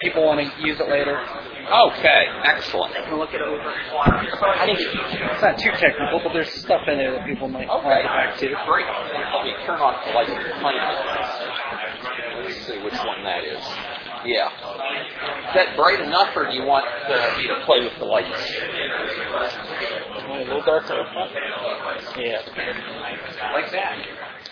people want to use it later. Okay, excellent. They can look it over. I think it's not too technical, but there's stuff in there that people might want to get back to. Great. Let me turn on the light behind me. Let's see which one that is. Yeah. Is that bright enough, or do you want me to play with the lights? A little darker. Yeah. Like that.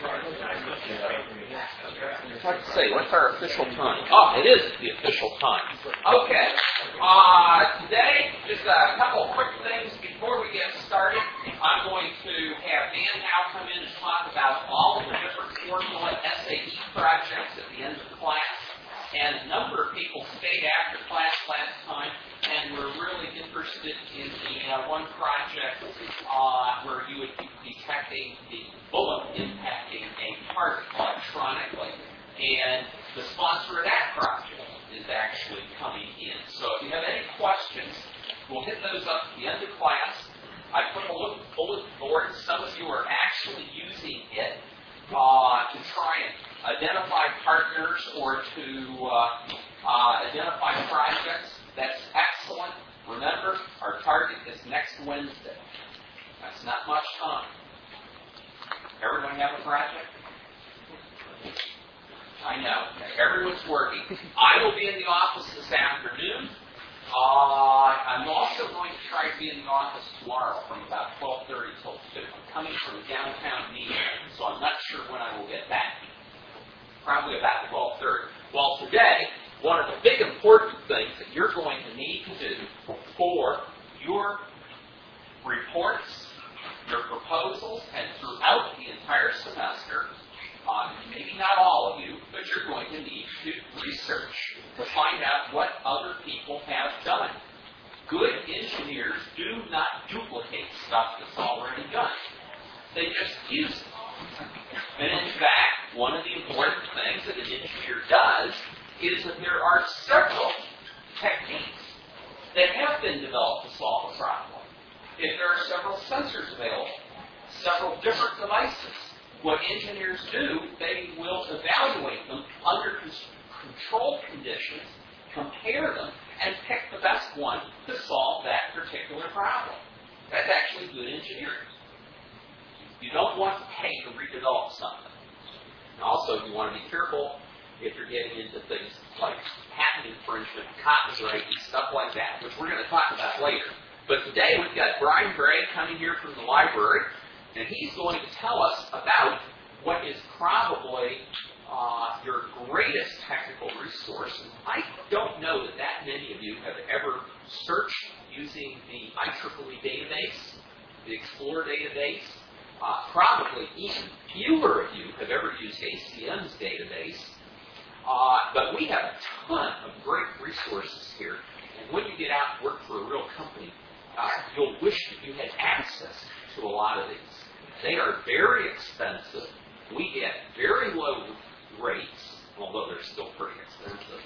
Let's see, what's our official time? Oh, it is the official time. Okay. Today, just a couple of quick things before we get started. I'm going to have Dan now come in and talk about all of the different formula SAE projects at the end of the class. And a number of people stayed after class last time and were really interested in the one project where you would be detecting the bullet impacting a target electronically. And the sponsor of that project is actually coming in. So if you have any questions, we'll hit those up at the end of class. I put a little bulletin board. Some of you are actually using it to try and identify partners or to identify projects. That's excellent. Remember, our target is next Wednesday. That's not much time. Everyone have a project? I know. Everyone's working. I will be in the office this afternoon. I'm also going to try to be in the office tomorrow from about 12:30 till 2. I'm coming from a downtown meeting, so I'm not sure when I will get back. Probably about 12:30. Well, today, one of the big important things that you're going to need to do for your reports, your proposals, and throughout the entire semester, maybe not all of you, but you're going to need to research to find out what other people have done. Good engineers do not duplicate stuff that's already done. They just use it. And in fact, one of the important things that an engineer does is that there are several techniques that have been developed to solve a problem. If there are several sensors available, several different devices, what engineers do, they will evaluate them under controlled conditions, compare them, and pick the best one to solve that particular problem. That's actually good engineering. You don't want to pay to redevelop something. And also, you want to be careful if you're getting into things like patent infringement, copyright, and stuff like that, which we're going to talk about later. But today, we've got Brian Gray coming here from the library, and he's going to tell us about what is probably your greatest technical resource. And I don't know that many of you have ever searched using the IEEE database, the Explorer database. Probably even fewer of you have ever used ACM's database. But we have a ton of great resources here. And when you get out and work for a real company, you'll wish that you had access to a lot of these. They are very expensive. We get very low rates, although they're still pretty expensive.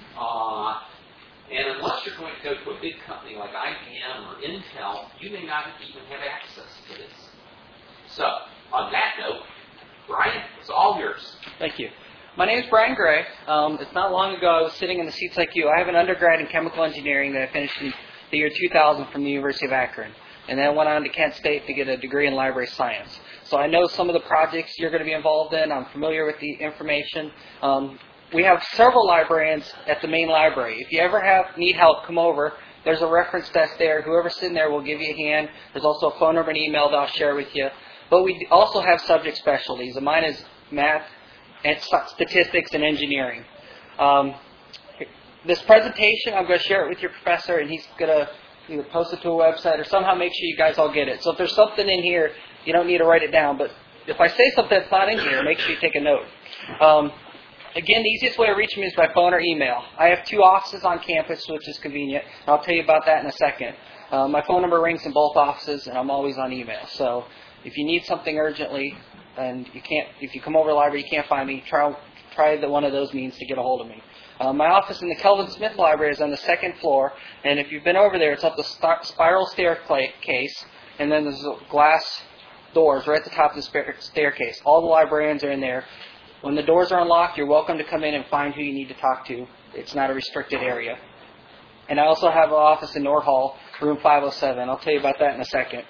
And unless you're going to go to a big company like IBM or Intel, you may not even have access to this. So, on that note, Brian, it's all yours. Thank you. My name is Brian Gray. It's not long ago I was sitting in the seats like you. I have an undergrad in chemical engineering that I finished in the year 2000 from the University of Akron. And then I went on to Kent State to get a degree in library science. So I know some of the projects you're going to be involved in. I'm familiar with the information. We have several librarians at the main library. If you ever need help, come over. There's a reference desk there. Whoever's sitting there will give you a hand. There's also a phone number and email that I'll share with you. But we also have subject specialties. And mine is math and statistics and engineering. This presentation, I'm going to share it with your professor, and he's going to either post it to a website or somehow make sure you guys all get it. So if there's something in here, you don't need to write it down. But if I say something that's not in here, make sure you take a note. Again, the easiest way to reach me is by phone or email. I have 2 offices on campus, which is convenient. I'll tell you about that in a second. My phone number rings in both offices, and I'm always on email. So if you need something urgently, and if you come over to the library, you can't find me, try one of those means to get a hold of me. My office in the Kelvin Smith Library is on the 2nd floor, and if you've been over there, it's up the spiral staircase, and then there's glass doors right at the top of the staircase. All the librarians are in there. When the doors are unlocked, you're welcome to come in and find who you need to talk to It's not a restricted area. And I also have an office in North Hall, room 507. I'll tell you about that in a second.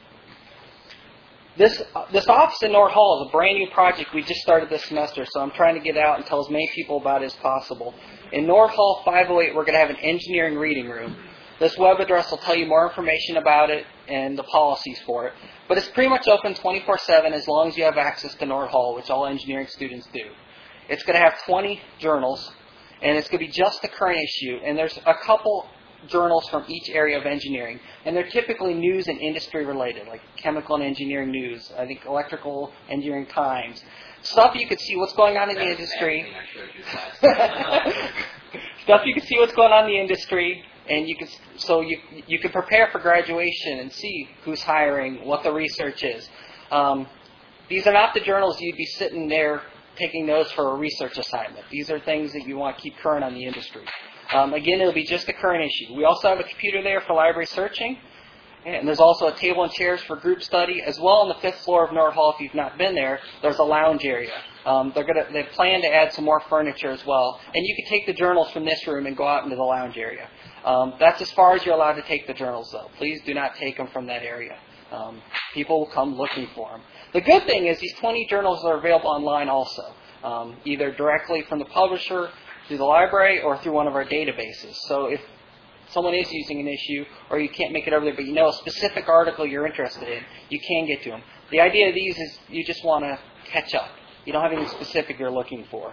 This office in North Hall is a brand new project we just started this semester, so I'm trying to get out and tell as many people about it as possible. In North Hall 508, we're going to have an engineering reading room. This web address will tell you more information about it and the policies for it. But it's pretty much open 24/7 as long as you have access to North Hall, which all engineering students do. It's going to have 20 journals, and it's going to be just the current issue. And there's a couple journals from each area of engineering. And they're typically news and industry related, like chemical and engineering news, I think electrical engineering times. Stuff you could see what's going on in the industry. Stuff you can see what's going on in the industry, and you can prepare for graduation and see who's hiring, what the research is. These are not the journals you'd be sitting there taking notes for a research assignment. These are things that you want to keep current on the industry. Again, it'll be just the current issue. We also have a computer there for library searching, and there's also a table and chairs for group study. As well, on the 5th floor of North Hall, if you've not been there, there's a lounge area. They plan to add some more furniture as well. And you can take the journals from this room and go out into the lounge area. That's as far as you're allowed to take the journals, though. Please do not take them from that area. People will come looking for them. The good thing is these 20 journals are available online also, either directly from the publisher, through the library, or through one of our databases. So if someone is using an issue, or you can't make it over there, but you know a specific article you're interested in, you can get to them. The idea of these is you just want to catch up. You don't have anything specific you're looking for.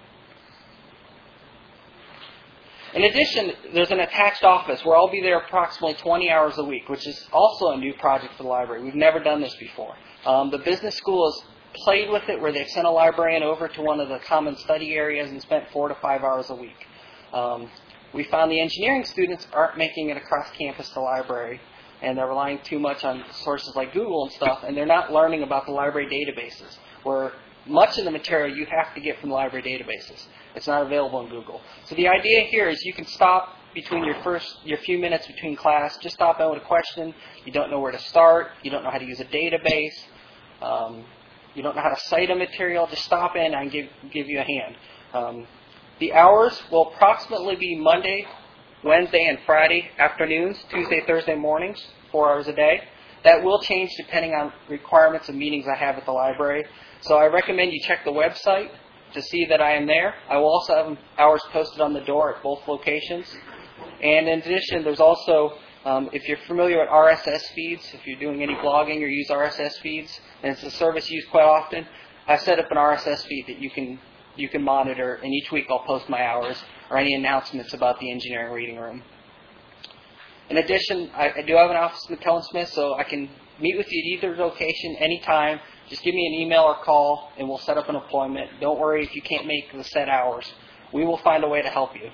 In addition, there's an attached office where I'll be there approximately 20 hours a week, which is also a new project for the library. We've never done this before. The business school has played with it where they've sent a librarian over to one of the common study areas and spent 4 to 5 hours a week. We found the engineering students aren't making it across campus to the library, and they're relying too much on sources like Google and stuff, and they're not learning about the library databases, where much of the material you have to get from the library databases. It's not available in Google. So the idea here is you can stop between your few minutes between class, just stop in with a question. You don't know where to start. You don't know how to use a database. You don't know how to cite a material. Just stop in and give you a hand. The hours will approximately be Monday, Wednesday, and Friday afternoons, Tuesday, Thursday mornings, 4 hours a day. That will change depending on requirements and meetings I have at the library. So I recommend you check the website to see that I am there. I will also have hours posted on the door at both locations. And in addition, there's also, if you're familiar with RSS feeds, if you're doing any blogging or use RSS feeds, and it's a service used quite often, I've set up an RSS feed that you can monitor, and each week I'll post my hours or any announcements about the engineering reading room. In addition, I do have an office in McKellen Smith, so I can meet with you at either location anytime. Just give me an email or call, and we'll set up an appointment. Don't worry if you can't make the set hours. We will find a way to help you.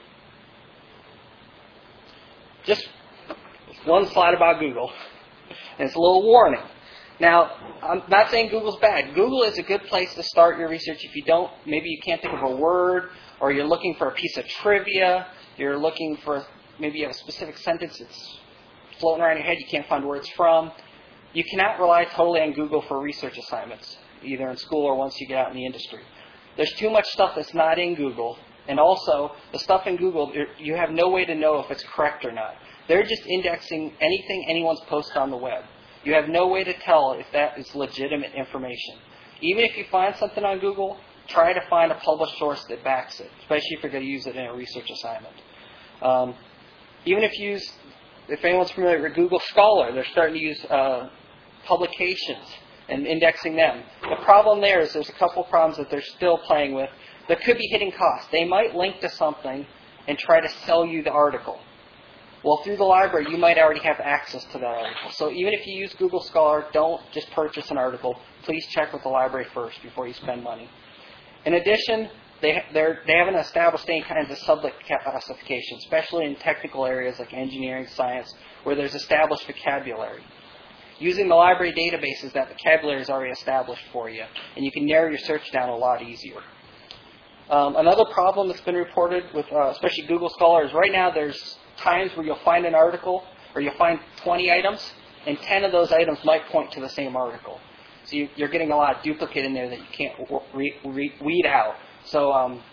Just one slide about Google, and it's a little warning. Now, I'm not saying Google's bad. Google is a good place to start your research if you don't, maybe you can't think of a word, or you're looking for a piece of trivia, you're looking for, maybe you have a specific sentence that's floating around your head, you can't find where it's from. You cannot rely totally on Google for research assignments, either in school or once you get out in the industry. There's too much stuff that's not in Google, and also, the stuff in Google, you have no way to know if it's correct or not. They're just indexing anything anyone's posted on the web. You have no way to tell if that is legitimate information. Even if you find something on Google, try to find a published source that backs it, especially if you're going to use it in a research assignment. Even if anyone's familiar with Google Scholar, they're starting to use publications and indexing them. The problem there is there's a couple problems that they're still playing with. There could be hidden costs. They might link to something and try to sell you the article. Well, through the library, you might already have access to that article. So even if you use Google Scholar, don't just purchase an article. Please check with the library first before you spend money. In addition, they haven't established any kinds of subject classification, especially in technical areas like engineering, science, where there's established vocabulary. Using the library databases, that vocabulary is already established for you, and you can narrow your search down a lot easier. Another problem that's been reported with especially Google Scholar is right now there's times where you'll find an article or you'll find 20 items, and 10 of those items might point to the same article. So you're getting a lot of duplicate in there that you can't weed out. So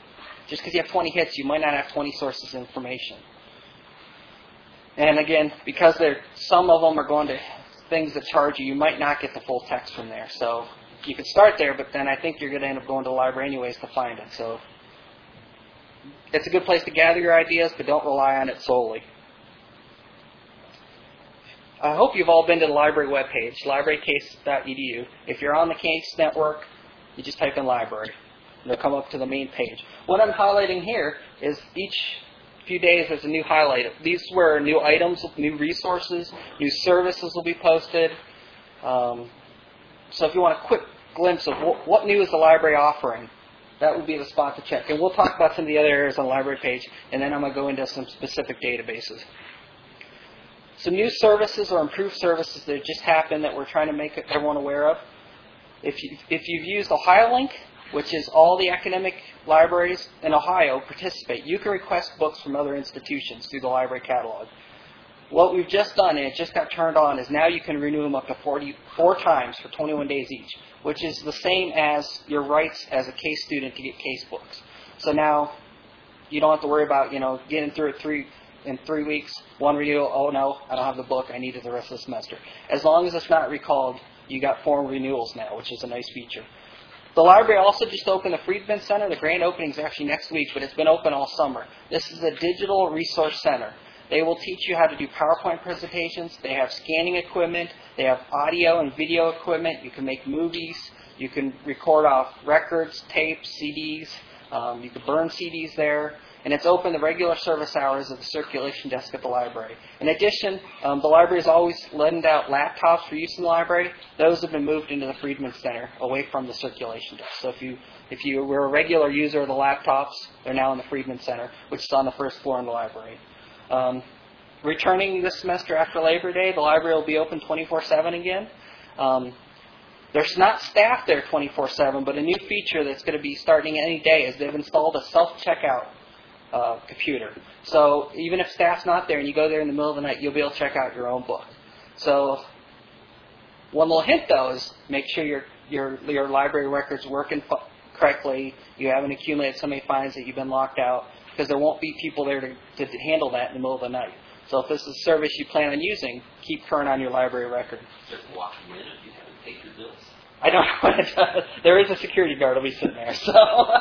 Just because you have 20 hits, you might not have 20 sources of information. And again, because some of them are going to things that charge you, you might not get the full text from there. So you can start there, but then I think you're going to end up going to the library anyways to find it. So it's a good place to gather your ideas, but don't rely on it solely. I hope you've all been to the library webpage, librarycase.edu. If you're on the Case network, you just type in library. And it'll come up to the main page. What I'm highlighting here is each few days there's a new highlight. These were new items, new resources, new services will be posted. So if you want a quick glimpse of what new is the library offering, that would be the spot to check. And we'll talk about some of the other areas on the library page, and then I'm going to go into some specific databases. Some new services or improved services that just happened that we're trying to make everyone aware of. If you've used OhioLink, which is all the academic libraries in Ohio participate, you can request books from other institutions through the library catalog. What we've just done, and it just got turned on, is now you can renew them up to 44 times for 21 days each, which is the same as your rights as a Case student to get Case books. So now you don't have to worry about, getting through it in 3 weeks, one renewal, oh no, I don't have the book, I need it the rest of the semester. As long as it's not recalled, you got 4 renewals now, which is a nice feature. The library also just opened the Friedman Center. The grand opening is actually next week, but it's been open all summer. This is a digital resource center. They will teach you how to do PowerPoint presentations. They have scanning equipment. They have audio and video equipment. You can make movies. You can record off records, tapes, CDs. You can burn CDs there. And it's open the regular service hours of the circulation desk at the library. In addition, the library has always lent out laptops for use in the library. Those have been moved into the Friedman Center, away from the circulation desk. So if you were a regular user of the laptops, they're now in the Friedman Center, which is on the first floor in the library. Returning this semester after Labor Day, the library will be open 24/7 again. There's not staff there 24/7, but a new feature that's going to be starting any day is they've installed a self-checkout computer. So even if staff's not there and you go there in the middle of the night, you'll be able to check out your own book. So one little hint, though, is make sure your library record's working correctly. You haven't accumulated so many fines that you've been locked out, because there won't be people there to handle that in the middle of the night. So if this is a service you plan on using, keep current on your library record. Just walk in if you haven't paid your bills. I don't know what it does. There is a security guard will be sitting there. So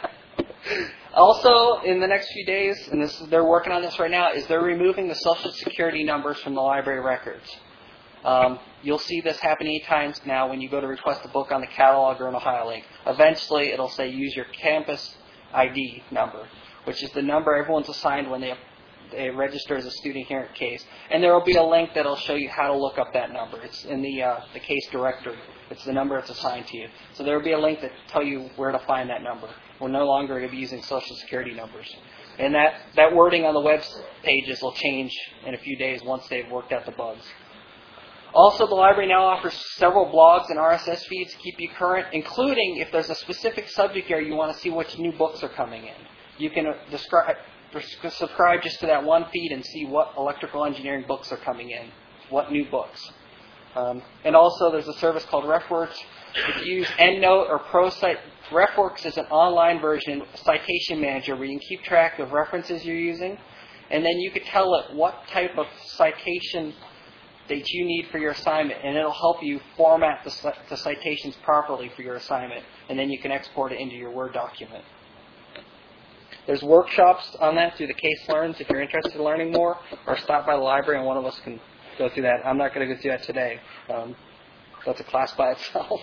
also, in the next few days, and they're working on this right now, is they're removing the Social Security numbers from the library records. You'll see this happen any times now when you go to request a book on the catalog or an OhioLink. Eventually, it'll say use your campus ID number, which is the number everyone's assigned when they register as a student here at Case. And there will be a link that will show you how to look up that number. It's in the Case directory. It's the number that's assigned to you. So there will be a link that will tell you where to find that number. We're no longer going to be using Social Security numbers. And that wording on the web pages will change in a few days once they've worked out the bugs. Also, the library now offers several blogs and RSS feeds to keep you current, including if there's a specific subject area you want to see which new books are coming in. You can subscribe just to that one feed and see what electrical engineering books are coming in, what new books. And also, there's a service called RefWorks. If you use EndNote or ProCite, RefWorks is an online version, citation manager, where you can keep track of references you're using, and then you can tell it what type of citation that you need for your assignment, and it'll help you format the citations properly for your assignment, and then you can export it into your Word document. There's workshops on that through the Case Learns if you're interested in learning more, or stop by the library and one of us can go through that. I'm not going to go through that today. That's a class by itself.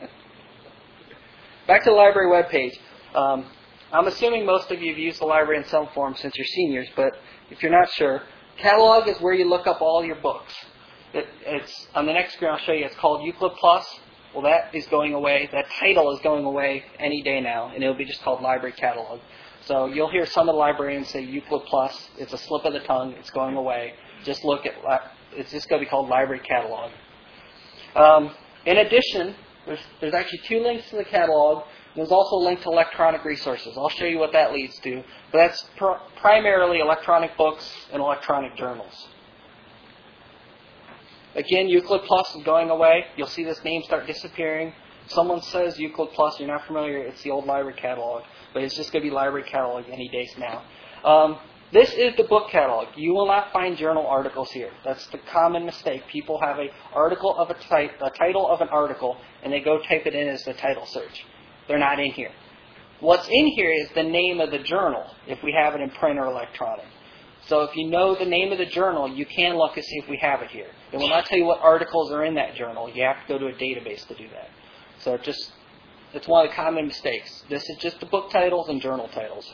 Back to the library webpage. I'm assuming most of you have used the library in some form since you're seniors, but if you're not sure, catalog is where you look up all your books. It's on the next screen I'll show you. It's called Euclid Plus. Well, that is going away. That title is going away any day now, and it'll be just called Library Catalog. So you'll hear some of the librarians say Euclid Plus. It's a slip of the tongue. It's going away. Just look at. It's just going to be called Library Catalog. In addition, there's actually 2 links to the catalog. There's also a link to electronic resources. I'll show you what that leads to. But that's primarily electronic books and electronic journals. Again, Euclid Plus is going away. You'll see this name start disappearing. someone says Euclid Plus, you're not familiar, it's the old library catalog, but it's just going to be library catalog any days now. This is the book catalog. You will not find journal articles here. That's the common mistake. People have a title of an article, and they go type it in as the title search. They're not in here. What's in here is the name of the journal, if we have it in print or electronic. So if you know the name of the journal, you can look and see if we have it here. It will not tell you what articles are in that journal. You have to go to a database to do that. So it's one of the common mistakes. This is just the book titles and journal titles.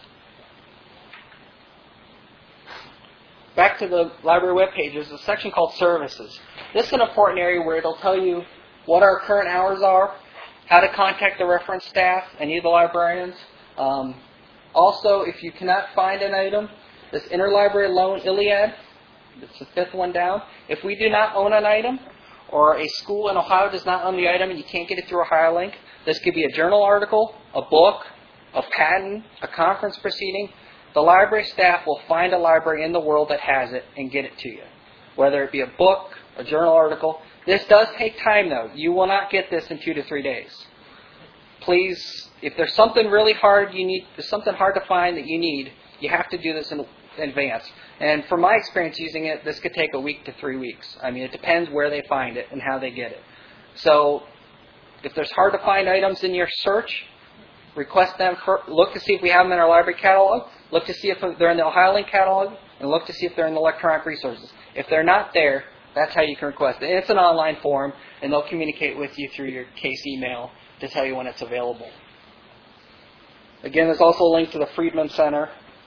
Back to the library webpage, there's a section called Services. This is an important area where it'll tell you what our current hours are, how to contact the reference staff, any of the librarians. Also, if you cannot find an item, this interlibrary loan Iliad, it's the fifth one down. If we do not own an item, or a school in Ohio does not own the item and you can't get it through OhioLink, this could be a journal article, a book, a patent, a conference proceeding. The library staff will find a library in the world that has it and get it to you. Whether it be a book, a journal article. This does take time though. You will not get this in 2 to 3 days. Please, if there's something really hard there's something hard to find that you need, you have to do this in advance. And from my experience using it, this could take a week to 3 weeks. I mean, it depends where they find it and how they get it. So, if there's hard to find items in your search, request them. Look to see if we have them in our library catalog. Look to see if they're in the OhioLink catalog, and look to see if they're in the electronic resources. If they're not there, that's how you can request it. And it's an online form, and they'll communicate with you through your case email to tell you when it's available. Again, there's also a link to the Friedman Center,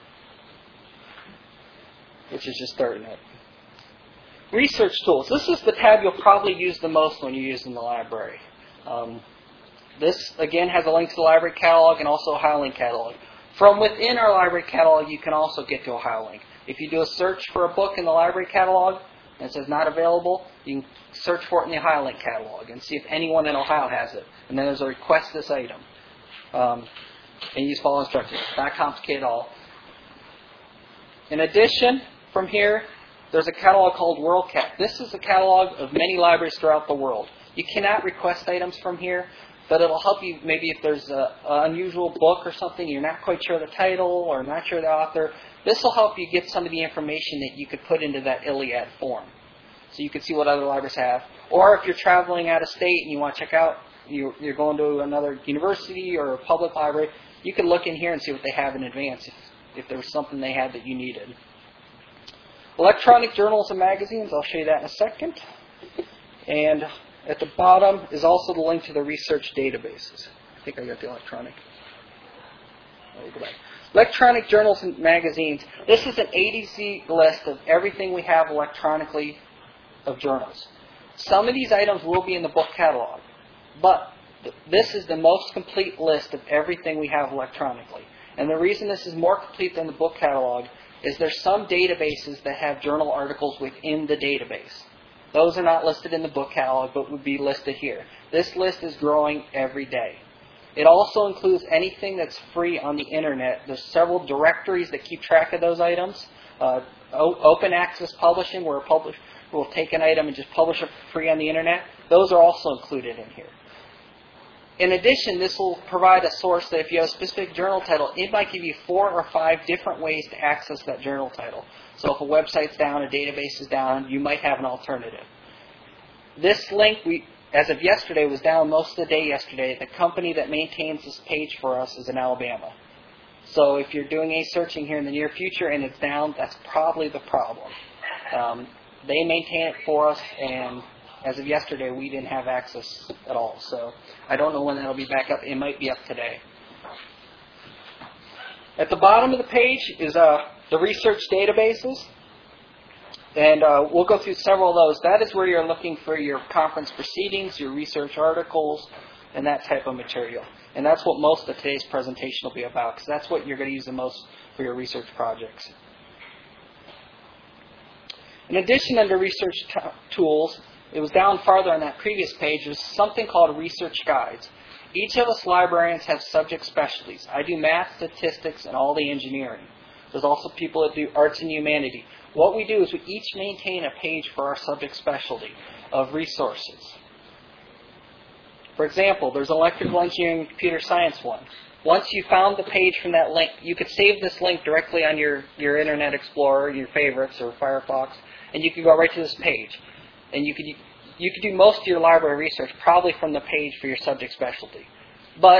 which is just starting it. Research tools. This is the tab you'll probably use the most when you're using the library. This, again, has a link to the library catalog and also OhioLink catalog. From within our library catalog, you can also get to OhioLink. If you do a search for a book in the library catalog and it says not available, you can search for it in the OhioLink catalog and see if anyone in Ohio has it. And then there's a request this item. And use follow instructions. Not complicated at all. In addition, from here, there's a catalog called WorldCat. This is a catalog of many libraries throughout the world. You cannot request items from here, but it'll help you maybe if there's an unusual book or something, you're not quite sure the title or not sure the author. This will help you get some of the information that you could put into that Iliad form. So you can see what other libraries have. Or if you're traveling out of state and you want to check out, you're going to another university or a public library, you can look in here and see what they have in advance if there was something they had that you needed. Electronic journals and magazines, I'll show you that in a second. And at the bottom is also the link to the research databases. I think I got the electronic. I'll go back. Electronic journals and magazines. This is an A to Z list of everything we have electronically of journals. Some of these items will be in the book catalog, but this is the most complete list of everything we have electronically. And the reason this is more complete than the book catalog is there's some databases that have journal articles within the database. Those are not listed in the book catalog, but would be listed here. This list is growing every day. It also includes anything that's free on the internet. There's several directories that keep track of those items. Open access publishing, where a publisher will take an item and just publish it for free on the internet. Those are also included in here. In addition, this will provide a source that if you have a specific journal title, it might give you 4 or 5 different ways to access that journal title. So if a website's down, a database is down, you might have an alternative. This link, as of yesterday, was down most of the day yesterday. The company that maintains this page for us is in Alabama. So if you're doing any searching here in the near future and it's down, that's probably the problem. They maintain it for us, and as of yesterday, we didn't have access at all. So I don't know when that'll be back up. It might be up today. At the bottom of the page is the research databases. And we'll go through several of those. That is where you're looking for your conference proceedings, your research articles, and that type of material. And that's what most of today's presentation will be about, because that's what you're going to use the most for your research projects. In addition, under research tools, it was down farther on that previous page, there's something called research guides. Each of us librarians have subject specialties. I do math, statistics, and all the engineering. There's also people that do arts and humanity. What we do is we each maintain a page for our subject specialty of resources. For example, there's electrical engineering and computer science one. Once you found the page from that link, you could save this link directly on your Internet Explorer, your favorites, or Firefox, and you could go right to this page. And you could do most of your library research probably from the page for your subject specialty. But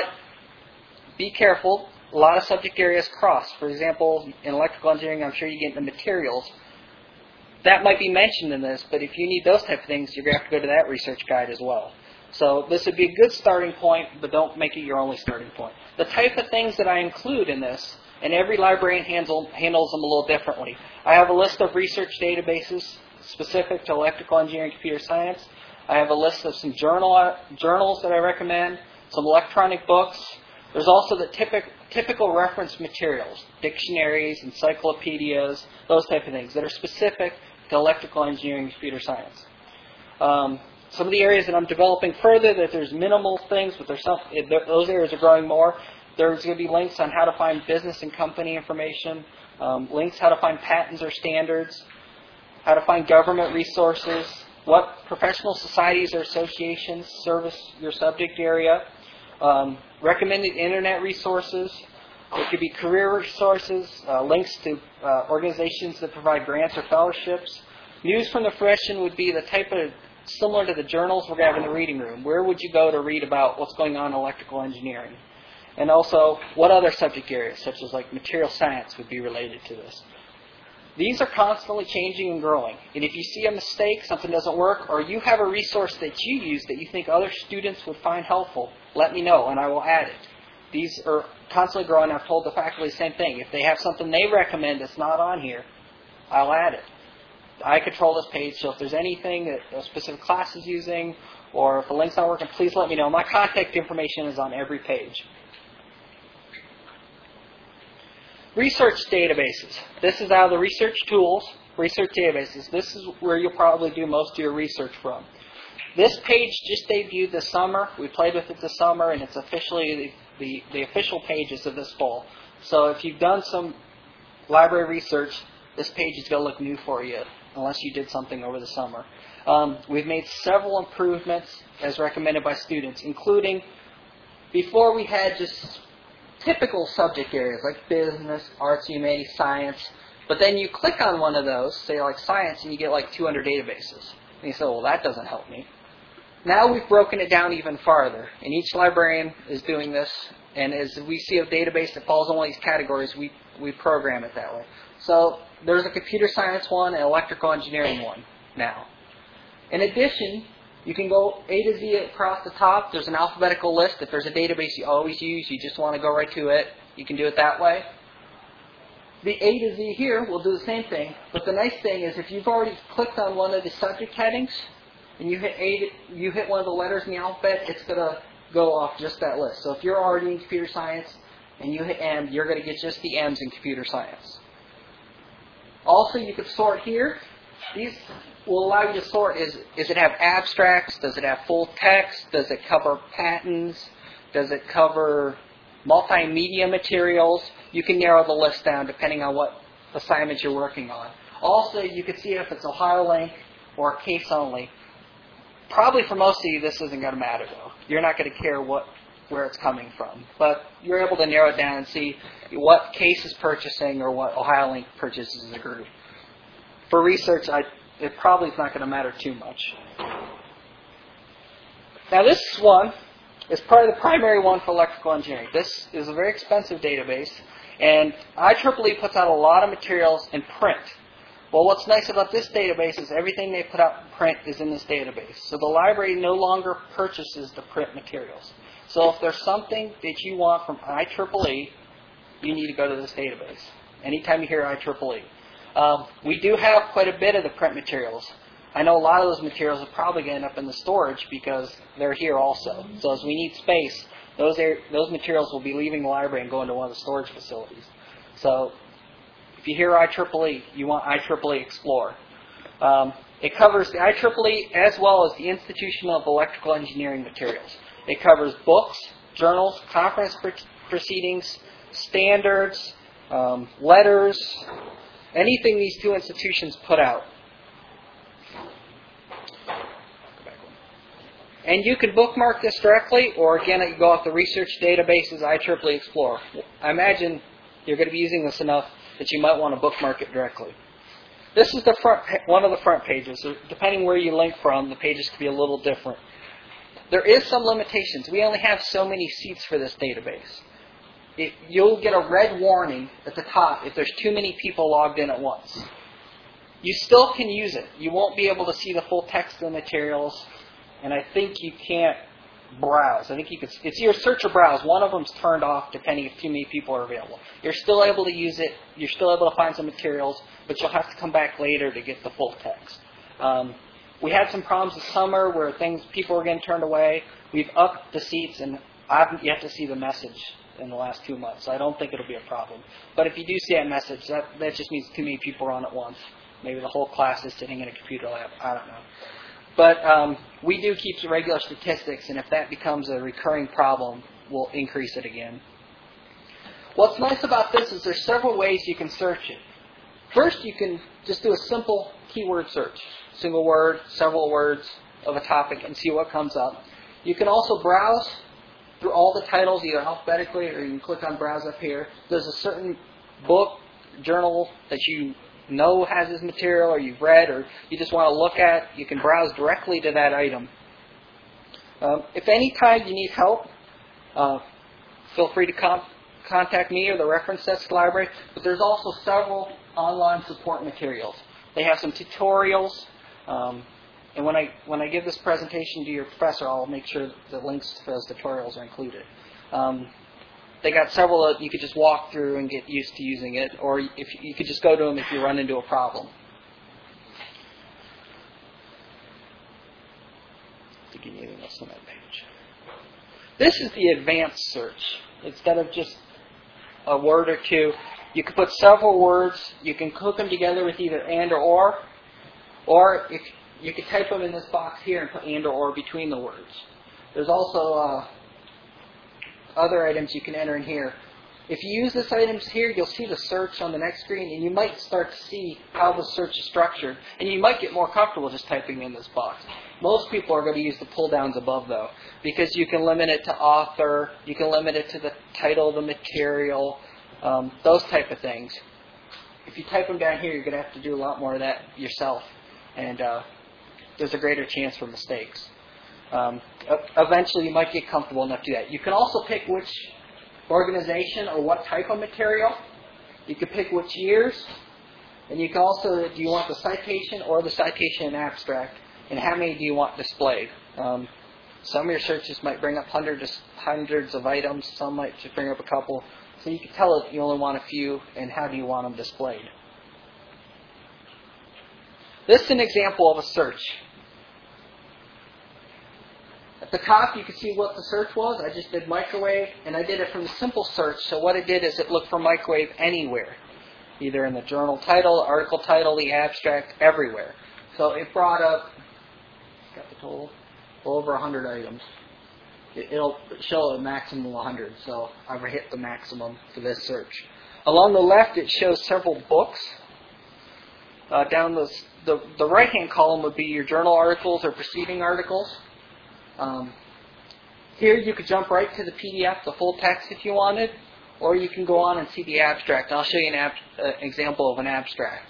be careful. A lot of subject areas cross. For example, in electrical engineering, I'm sure you get into materials. That might be mentioned in this, but if you need those type of things, you're going to have to go to that research guide as well. So this would be a good starting point, but don't make it your only starting point. The type of things that I include in this, and every librarian handles them a little differently. I have a list of research databases specific to electrical engineering and computer science. I have a list of some journals that I recommend, some electronic books. There's also the typical reference materials, dictionaries, encyclopedias, those type of things that are specific to electrical engineering and computer science. Some of the areas that I'm developing further, that there's minimal things, but those areas are growing more. There's going to be links on how to find business and company information, links how to find patents or standards, how to find government resources, what professional societies or associations service your subject area, recommended internet resources. It could be career resources, links to organizations that provide grants or fellowships. News from the profession would be the type of, similar to the journals we're going to have in the reading room. Where would you go to read about what's going on in electrical engineering? And also, what other subject areas, such as like material science, would be related to this? These are constantly changing and growing. And if you see a mistake, something doesn't work, or you have a resource that you use that you think other students would find helpful, let me know and I will add it. These are constantly growing. I've told the faculty the same thing. If they have something they recommend that's not on here, I'll add it. I control this page, so if there's anything that a specific class is using, or if the link's not working, please let me know. My contact information is on every page. Research databases. This is out of the research tools, research databases. This is where you'll probably do most of your research from. This page just debuted this summer. We played with it this summer, and it's officially the official pages of this fall. So if you've done some library research, this page is going to look new for you, unless you did something over the summer. We've made several improvements as recommended by students, including before we had just typical subject areas like business, arts, humanities, science, but then you click on one of those, say like science, and you get like 200 databases. And you say, well, that doesn't help me. Now we've broken it down even farther, and each librarian is doing this, and as we see a database that falls in one of these categories, we program it that way. So there's a computer science one and electrical engineering one now. In addition, you can go A to Z across the top. There's an alphabetical list. If there's a database you always use, you just want to go right to it, you can do it that way. The A to Z here will do the same thing, but the nice thing is if you've already clicked on one of the subject headings and you hit one of the letters in the alphabet, it's going to go off just that list. So if you're already in computer science and you hit M, you're going to get just the M's in computer science. Also, you could sort here. These will allow you to sort. Does it have abstracts? Does it have full text? Does it cover patents? Does it cover multimedia materials? You can narrow the list down depending on what assignment you're working on. Also, you can see if it's OhioLink or case only. Probably for most of you, this isn't going to matter, though. You're not going to care where it's coming from. But you're able to narrow it down and see what case is purchasing or what OhioLink purchases as a group. For research, it probably is not going to matter too much. Now this one is probably the primary one for electrical engineering. This is a very expensive database, and IEEE puts out a lot of materials in print. Well, what's nice about this database is everything they put out in print is in this database. So the library no longer purchases the print materials. So if there's something that you want from IEEE, you need to go to this database. Anytime you hear IEEE. We do have quite a bit of the print materials. I know a lot of those materials are probably going to end up in the storage because they're here also. So as we need space, those materials will be leaving the library and going to one of the storage facilities. So if you hear IEEE, you want IEEE Explore. It covers the IEEE as well as the Institution of Electrical Engineering materials. It covers books, journals, conference proceedings, standards, letters, anything these two institutions put out. And you can bookmark this directly, or again, you go off the research databases, IEEE Explorer. I imagine you're going to be using this enough that you might want to bookmark it directly. This is one of the front pages. So depending where you link from, the pages can be a little different. There is some limitations. We only have so many seats for this database. You'll get a red warning at the top if there's too many people logged in at once. You still can use it. You won't be able to see the full text of the materials, and I think you can't browse. I think you could. It's your search or browse. One of them's turned off depending if too many people are available. You're still able to use it. You're still able to find some materials, but you'll have to come back later to get the full text. We had some problems this summer where people were getting turned away. We've upped the seats, and I haven't yet to see the message in the last 2 months. So I don't think it'll be a problem. But if you do see that message, that just means too many people are on at once. Maybe the whole class is sitting in a computer lab. I don't know. But we do keep some regular statistics, and if that becomes a recurring problem, we'll increase it again. What's nice about this is there's several ways you can search it. First, you can just do a simple keyword search. Single word, several words of a topic, and see what comes up. You can also browse through all the titles, either alphabetically, or you can click on Browse up here. There's a certain book, journal that you know has this material, or you've read, or you just want to look at, you can browse directly to that item. If any time you need help, feel free to contact me or the reference desk library. But there's also several online support materials. They have some tutorials, and when I give this presentation to your professor, I'll make sure the links to those tutorials are included. They got several that you could just walk through and get used to using it, or if you could just go to them if you run into a problem. I think anything else on that page. This is the advanced search. Instead of just a word or two, you can put several words. You can hook them together with either and or if you could type them in this box here and put and or between the words. There's also other items you can enter in here. If you use these items here, you'll see the search on the next screen, and you might start to see how the search is structured, and you might get more comfortable just typing in this box. Most people are going to use the pull-downs above, though, because you can limit it to author, you can limit it to the title of the material, those type of things. If you type them down here, you're going to have to do a lot more of that yourself, and there's a greater chance for mistakes. Eventually, you might get comfortable enough to do that. You can also pick which organization or what type of material. You can pick which years. And you can also, do you want the citation or the citation and abstract? And how many do you want displayed? Some of your searches might bring up hundreds of items. Some might just bring up a couple. So you can tell if you only want a few and how do you want them displayed. This is an example of a search. At the top, you can see what the search was. I just did microwave, and I did it from the simple search. So what it did is it looked for microwave anywhere, either in the journal title, article title, the abstract, everywhere. So it brought up, got the total, well over 100 items. It'll show a maximum of 100, so I've hit the maximum for this search. Along the left, it shows several books. Down the right-hand column would be your journal articles or preceding articles. Here you could jump right to the PDF, the full text if you wanted, or you can go on and see the abstract. I'll show you an example of an abstract.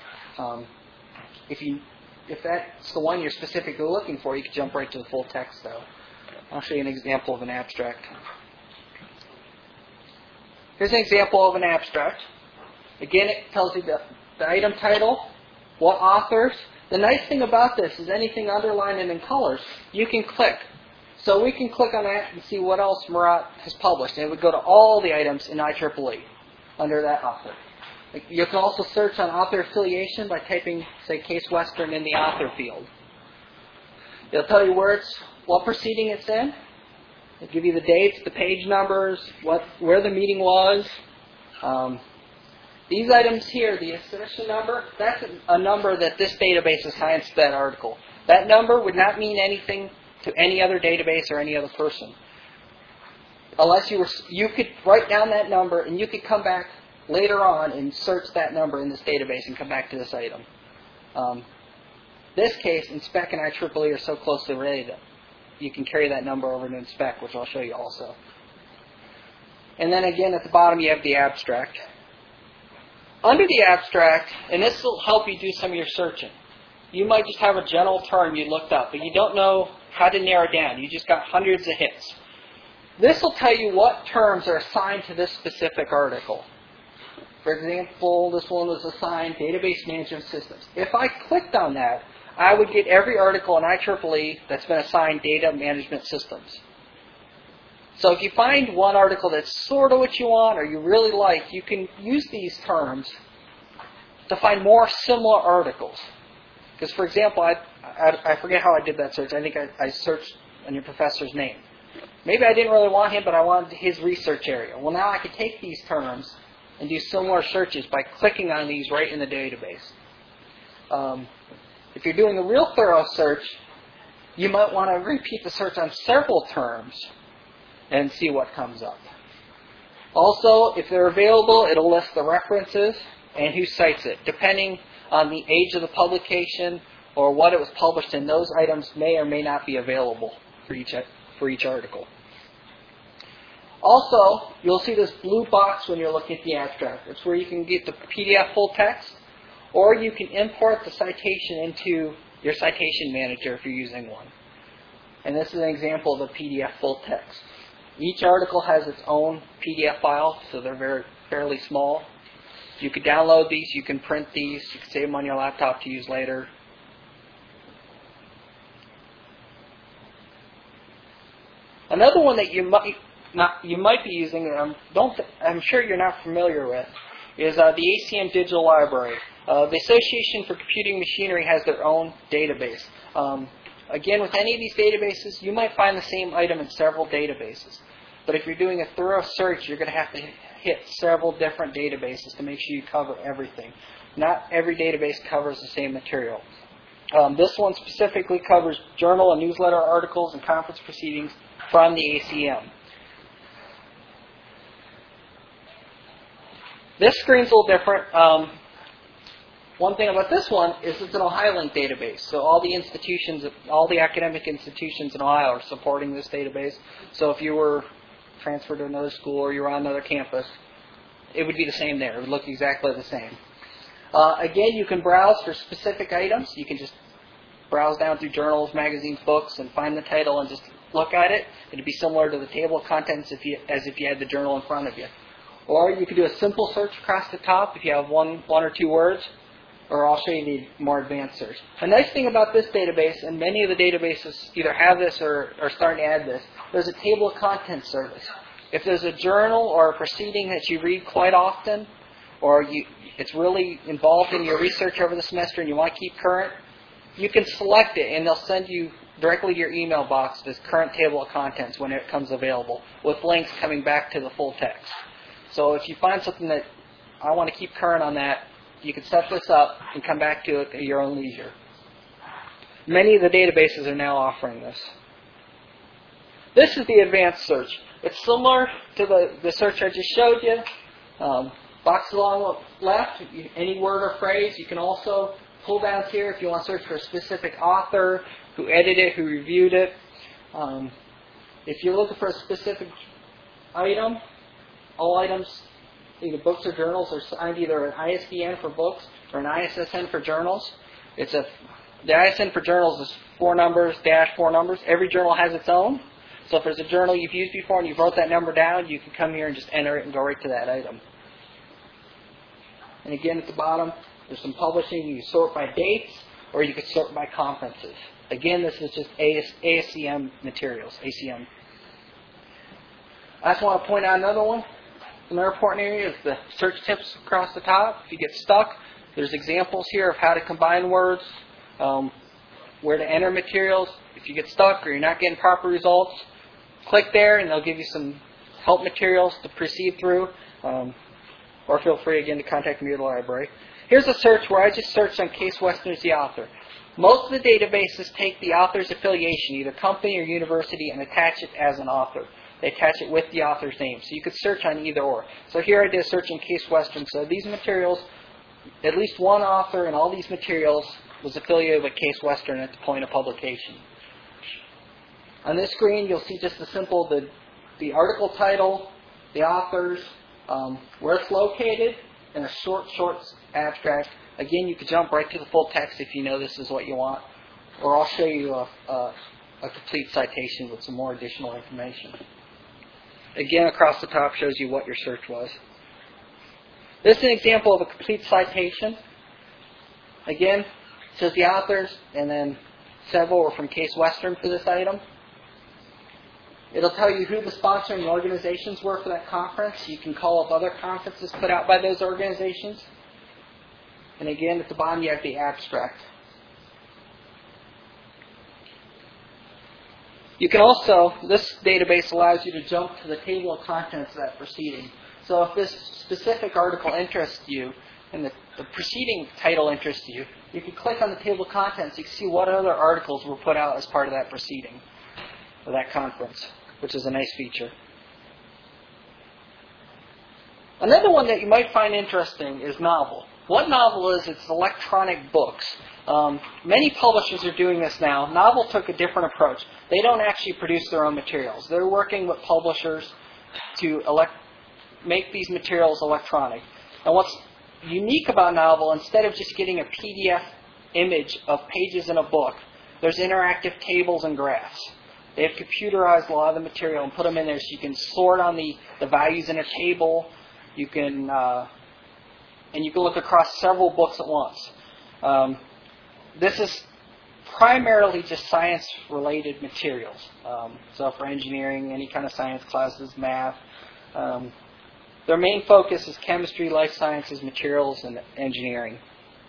If that's the one you're specifically looking for, you can jump right to the full text though. I'll show you an example of an abstract. Here's an example of an abstract. Again, it tells you the item title, what authors. The nice thing about this is anything underlined and in colors, you can click. So we can click on that and see what else Murat has published. And it would go to all the items in IEEE under that author. You can also search on author affiliation by typing, say, Case Western in the author field. It'll tell you what proceeding it's in. It'll give you the dates, the page numbers, where the meeting was. These items here, the accession number, that's a number that this database assigns to that article. That number would not mean anything to any other database or any other person. Unless you could write down that number and you could come back later on and search that number in this database and come back to this item. This case and spec and IEEE are so closely related. you can carry that number over to inspect, which I'll show you also. And then again, at the bottom, you have the abstract. Under the abstract, and this will help you do some of your searching, you might just have a general term you looked up, but you don't know how to narrow down. You just got hundreds of hits. This will tell you what terms are assigned to this specific article. For example, this one was assigned Database Management Systems. If I clicked on that, I would get every article in IEEE that's been assigned Data Management Systems. So if you find one article that's sort of what you want or you really like, you can use these terms to find more similar articles. Because, for example, I forget how I did that search. I think I searched on your professor's name. Maybe I didn't really want him, but I wanted his research area. Well, now I can take these terms and do similar searches by clicking on these right in the database. If you're doing a real thorough search, you might want to repeat the search on several terms and see what comes up. Also, if they're available, it'll list the references and who cites it. Depending on the age of the publication or what it was published in, those items may or may not be available for each article. Also, you'll see this blue box when you're looking at the abstract. It's where you can get the PDF full text, or you can import the citation into your citation manager if you're using one. And this is an example of a PDF full text. Each article has its own PDF file, so they're fairly small. You could download these, you can print these, you can save them on your laptop to use later. Another one that you might be using, and I'm sure you're not familiar with, is the ACM Digital Library. The Association for Computing Machinery has their own database. Again, with any of these databases, you might find the same item in several databases. But if you're doing a thorough search, you're going to have to hit several different databases to make sure you cover everything. Not every database covers the same material. This one specifically covers journal and newsletter articles and conference proceedings from the ACM. This screen's a little different. One thing about this one is it's an OhioLink database. So all the academic institutions in Ohio are supporting this database. So if you were transferred to another school or you were on another campus, it would be the same there. It would look exactly the same. Again, you can browse for specific items. You can just browse down through journals, magazines, books, and find the title and just look at it. It would be similar to the table of contents as if you had the journal in front of you. Or you could do a simple search across the top if you have one or two words, or I'll show you the more advanced search. A nice thing about this database, and many of the databases either have this or are starting to add this, there's a table of contents service. If there's a journal or a proceeding that you read quite often, or it's really involved in your research over the semester and you want to keep current, you can select it and they'll send you directly to your email box this current table of contents when it comes available, with links coming back to the full text. So if you find something that I want to keep current on that, you can set this up and come back to it at your own leisure. Many of the databases are now offering this. This is the advanced search. It's similar to the search I just showed you. Box along the left, any word or phrase. You can also pull down here if you want to search for a specific author, who edited it, who reviewed it. If you're looking for a specific item, all items, either books or journals, are signed either an ISBN for books or an ISSN for journals. The ISSN for journals is 4 numbers, -4 numbers. Every journal has its own. So if there's a journal you've used before and you wrote that number down, you can come here and just enter it and go right to that item. And again, at the bottom, there's some publishing. You sort by dates, or you could sort by conferences. Again, this is just ASCM materials, ACM. I just want to point out another one. Another important area is the search tips across the top. If you get stuck, there's examples here of how to combine words, where to enter materials. If you get stuck or you're not getting proper results, click there and they'll give you some help materials to proceed through. Or feel free again to contact me at the library. Here's a search where I just searched on Case Western as the author. Most of the databases take the author's affiliation, either company or university, and attach it as an author. They attach it with the author's name. So you could search on either or. So here I did a search in Case Western. So these materials, at least one author in all these materials was affiliated with Case Western at the point of publication. On this screen, you'll see just the article title, the authors, where it's located, and a short abstract. Again, you can jump right to the full text if you know this is what you want, or I'll show you a complete citation with some more additional information. Again, across the top shows you what your search was. This is an example of a complete citation. Again, it says the authors, and then several were from Case Western for this item. It'll tell you who the sponsoring organizations were for that conference. You can call up other conferences put out by those organizations. And again, at the bottom you have the abstract. You can also, this database allows you to jump to the table of contents of that proceeding. So if this specific article interests you, and the preceding title interests you, you can click on the table of contents. You can see what other articles were put out as part of that proceeding, or that conference, which is a nice feature. Another one that you might find interesting is Novel. What Novel is, it's electronic books. Many publishers are doing this now. Novel took a different approach. They don't actually produce their own materials. They're working with publishers to make these materials electronic. And what's unique about Novel, instead of just getting a PDF image of pages in a book, there's interactive tables and graphs. They have computerized a lot of the material and put them in there so you can sort on the values in a table. You can and you can look across several books at once. This is primarily just science-related materials. So for engineering, any kind of science classes, math. Their main focus is chemistry, life sciences, materials, and engineering.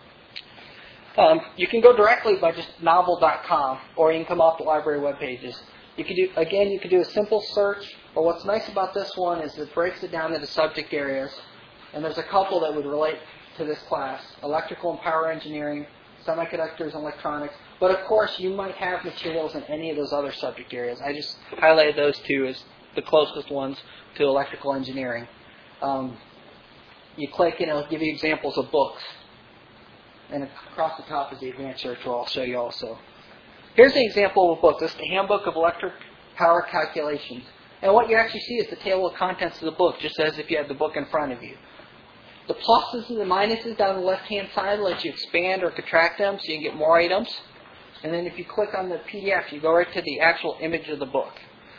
You can go directly by just novel.com, or you can come off the library web pages. You can do a simple search, but what's nice about this one is it breaks it down into subject areas, and there's a couple that would relate to this class: electrical and power engineering, semiconductors and electronics. But of course, you might have materials in any of those other subject areas. I just highlighted those two as the closest ones to electrical engineering. You click and it'll give you examples of books. And across the top is the advanced search, where I'll show you also. Here's an example of a book. This is the Handbook of Electric Power Calculations. And what you actually see is the table of contents of the book, just as if you had the book in front of you. The pluses and the minuses down the left-hand side let you expand or contract them so you can get more items. And then if you click on the PDF, you go right to the actual image of the book.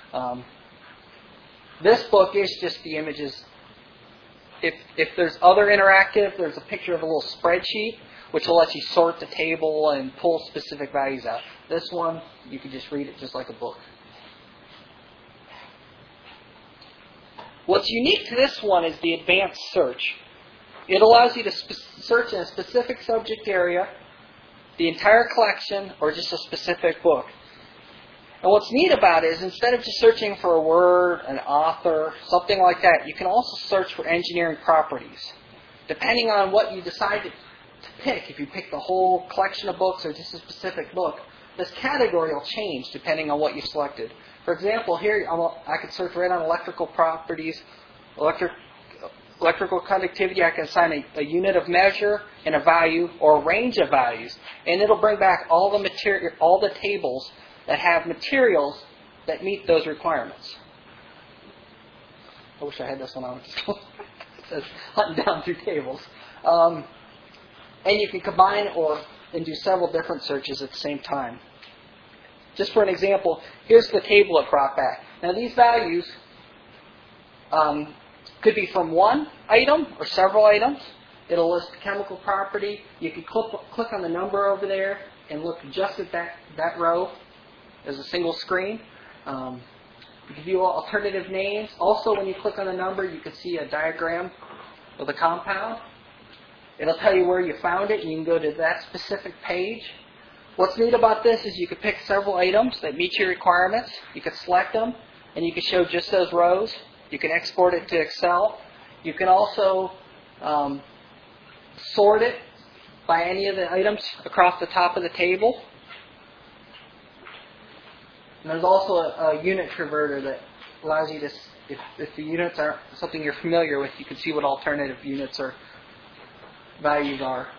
This book is just the images. If there's other interactive, there's a picture of a little spreadsheet, which will let you sort the table and pull specific values out. This one, you can just read it just like a book. What's unique to this one is the advanced search. It allows you to search in a specific subject area, the entire collection, or just a specific book. And what's neat about it is instead of just searching for a word, an author, something like that, you can also search for engineering properties. Depending on what you decide to pick, if you pick the whole collection of books or just a specific book, this category will change depending on what you selected. For example, here I could search right on electrical properties, electrical conductivity. I can assign a unit of measure and a value or a range of values, and it'll bring back all the tables that have materials that meet those requirements. I wish I had this one on. It says hunting down through tables. And you can combine and do several different searches at the same time. Just for an example, here's the table it brought back. Now these values could be from one item or several items. It'll list the chemical property. You can click on the number over there and look just at that row as a single screen. You can view alternative names. Also, when you click on the number, you can see a diagram of the compound. It'll tell you where you found it, and you can go to that specific page. What's neat about this is you can pick several items that meet your requirements. You can select them, and you can show just those rows. You can export it to Excel. You can also sort it by any of the items across the top of the table. And there's also a unit converter that allows you to, if the units aren't something you're familiar with, you can see what alternative units or values are.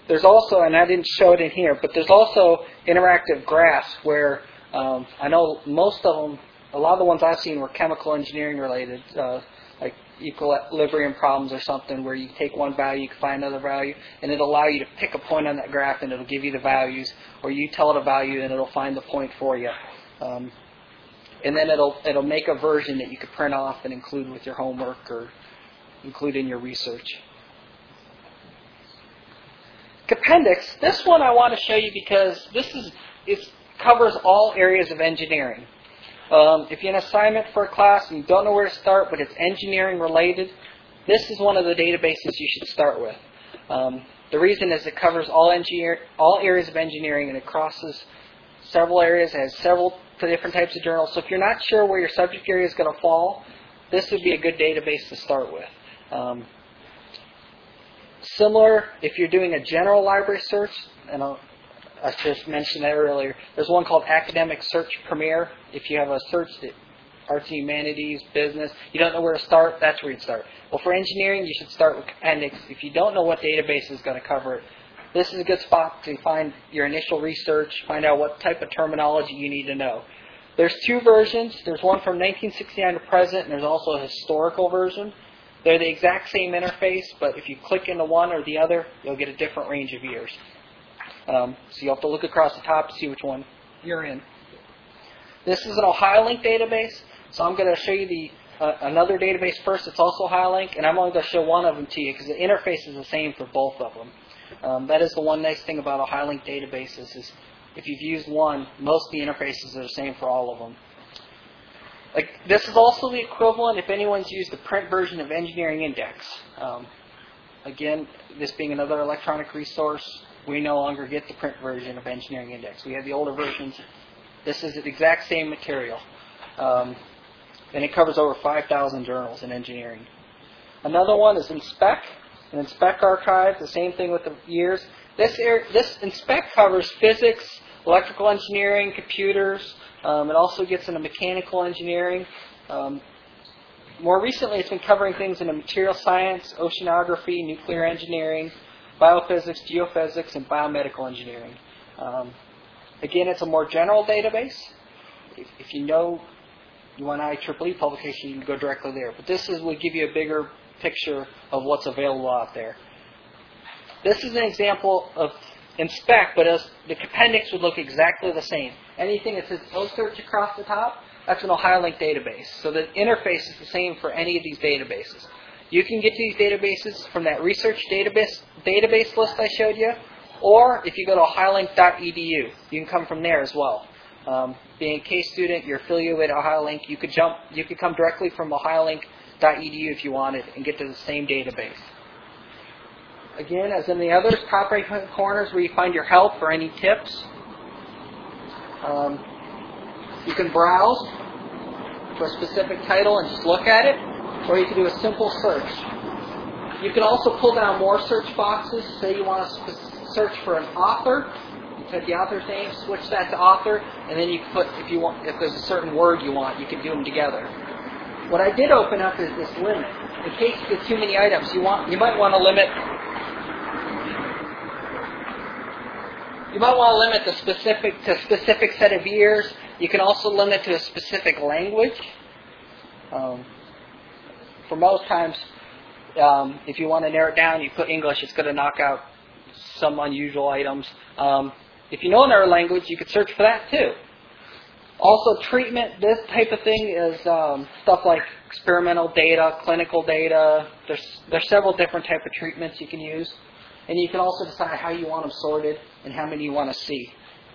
there's also, and I didn't show it in here, but there's also interactive graphs where I know most of them, a lot of the ones I've seen were chemical engineering related, like equilibrium problems or something, where you take one value, you can find another value, and it'll allow you to pick a point on that graph and it'll give you the values, or you tell it a value and it'll find the point for you. And then it'll make a version that you could print off and include with your homework or include in your research. Appendix. This one I want to show you because it covers all areas of engineering. If you have an assignment for a class and you don't know where to start, but it's engineering related, this is one of the databases you should start with. The reason is it covers all areas of engineering, and it crosses several areas. It has several different types of journals. So if you're not sure where your subject area is going to fall, this would be a good database to start with. Similar, if you're doing a general library search, and I just mentioned that earlier, there's one called Academic Search Premier. If you have a search that arts and humanities, business, you don't know where to start, that's where you'd start. Well, for engineering, you should start with Appendix. If you don't know what database is going to cover it, this is a good spot to find your initial research, find out what type of terminology you need to know. There's two versions. There's one from 1969 to present, and there's also a historical version. They're the exact same interface, but if you click into one or the other, you'll get a different range of years. So you'll have to look across the top to see which one you're in. This is an OhioLink database, so I'm going to show you another database first. It's also OhioLink, and I'm only going to show one of them to you because the interface is the same for both of them. That is the one nice thing about OhioLink databases is if you've used one, most of the interfaces are the same for all of them. This is also the equivalent if anyone's used the print version of Engineering Index. Again, this being another electronic resource, we no longer get the print version of Engineering Index. We have the older versions. This is the exact same material. And it covers over 5,000 journals in engineering. Another one is InSpec. And InSpec Archive, the same thing with the years. This InSpec covers physics, electrical engineering, computers. It also gets into mechanical engineering. More recently, it's been covering things in material science, oceanography, nuclear engineering, biophysics, geophysics, and biomedical engineering. Again, it's a more general database. If you know you want an IEEE publication, you can go directly there. But this will give you a bigger picture of what's available out there. This is an example of InSpec, but the appendix would look exactly the same. Anything that says OSearch across the top, that's an OhioLink database. So the interface is the same for any of these databases. You can get to these databases from that research database list I showed you, or if you go to ohiolink.edu, you can come from there as well. Being a case student, you're affiliated with OhioLink, you could come directly from ohiolink.edu if you wanted and get to the same database. Again, as in the others, top right corner is where you find your help or any tips. You can browse for a specific title and just look at it, or you can do a simple search. You can also pull down more search boxes. Say you want to search for an author. You type the author's name, switch that to author, and then you can put, if there's a certain word you want, you can do them together. What I did open up is this limit. In case you get too many items, you might want to limit. You might want to limit to a specific set of years. You can also limit to a specific language. For most times, if you want to narrow it down, you put English. It's going to knock out some unusual items. If you know another language, you could search for that too. Also, treatment, this type of thing is stuff like experimental data, clinical data. There's several different types of treatments you can use. And you can also decide how you want them sorted and how many you want to see.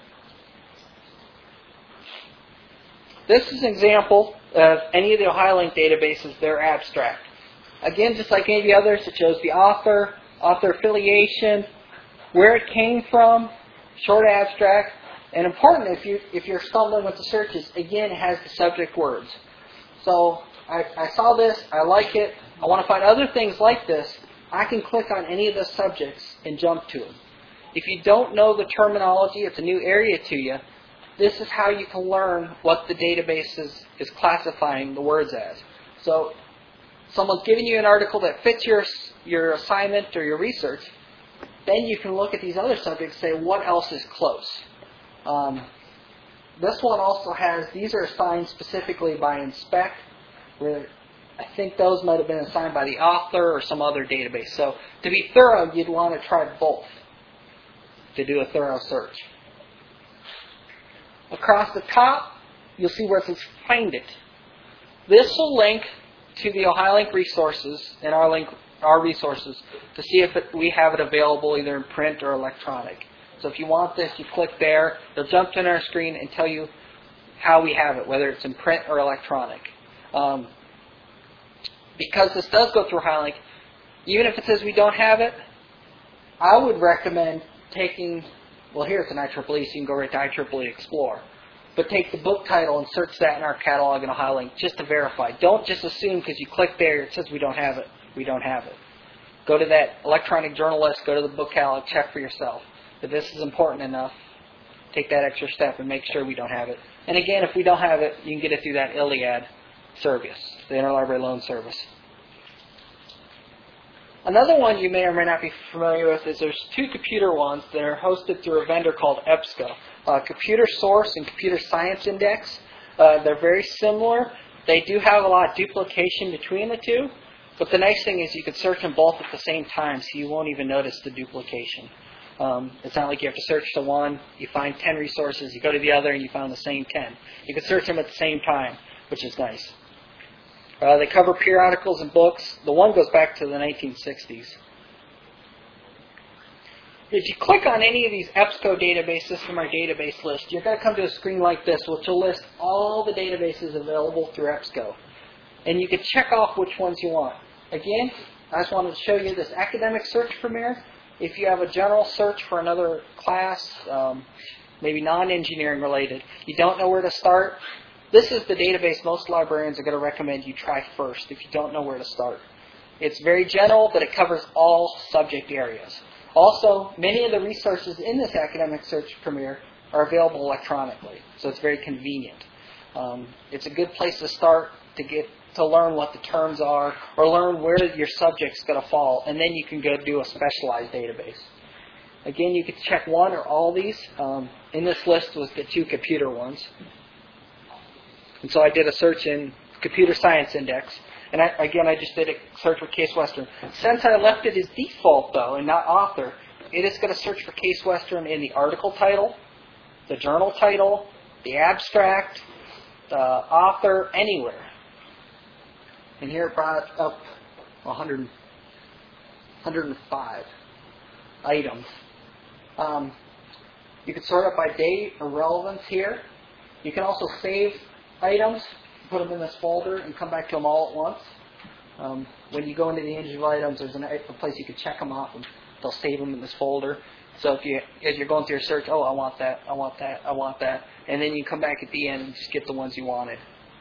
This is an example of any of the OhioLink databases, their abstract. Again, just like any of the others, it shows the author affiliation, where it came from, short abstract, and important if you're stumbling with the searches, again, it has the subject words. So I saw this, I like it, I want to find other things like this. I can click on any of the subjects and jump to them. If you don't know the terminology, it's a new area to you, this is how you can learn what the database is classifying the words as. So someone's giving you an article that fits your assignment or your research. then you can look at these other subjects and say, what else is close? This one also has, these are assigned specifically by Inspect, where I think those might have been assigned by the author or some other database. So to be thorough, you'd want to try both to do a thorough search. Across the top, you'll see where it says Find It. This will link to the OhioLink resources and our resources to see if we have it available either in print or electronic. So if you want this, you click there. It'll jump to our screen and tell you how we have it, whether it's in print or electronic. Because this does go through OhioLink, even if it says we don't have it, I would recommend taking, well, here it's an IEEE, so you can go right to IEEE Explore. But take the book title and search that in our catalog in OhioLink just to verify. Don't just assume because you click there it says we don't have it. We don't have it. Go to that electronic journal list, go to the book catalog, check for yourself. If this is important enough, take that extra step and make sure we don't have it. And again, if we don't have it, you can get it through that ILLiad service, the Interlibrary Loan Service. Another one you may or may not be familiar with is there's two computer ones that are hosted through a vendor called EBSCO. Computer Source and Computer Science Index. They're very similar. They do have a lot of duplication between the two, but the nice thing is you can search them both at the same time, so you won't even notice the duplication. It's not like you have to search the one, you find 10 resources, you go to the other, and you find the same 10. You can search them at the same time, which is nice. They cover periodicals and books. The one goes back to the 1960s. If you click on any of these EBSCO databases from our database list, you're going to come to a screen like this, which will list all the databases available through EBSCO. And you can check off which ones you want. Again, I just wanted to show you this academic search Premier. If you have a general search for another class, maybe non-engineering related, you don't know where to start, this is the database most librarians are going to recommend you try first if you don't know where to start. It's very general, but it covers all subject areas. Also, many of the resources in this academic search Premier are available electronically, so it's very convenient. It's a good place to start to learn what the terms are or learn where your subject's going to fall, and then you can go do a specialized database. Again, you can check one or all these. In this list was the two computer ones. And so I did a search in Computer Science Index. And I just did a search with Case Western. Since I left it as default, though, and not author, it is going to search for Case Western in the article title, the journal title, the abstract, the author, anywhere. And here it brought up 105 items. You can sort it by date or relevance here. You can also save items, put them in this folder, and come back to them all at once. When you go into the individual items, there's a place you can check them off, and they'll save them in this folder. So as you're going through your search, I want that, I want that, I want that, and then you come back at the end and just get the ones you wanted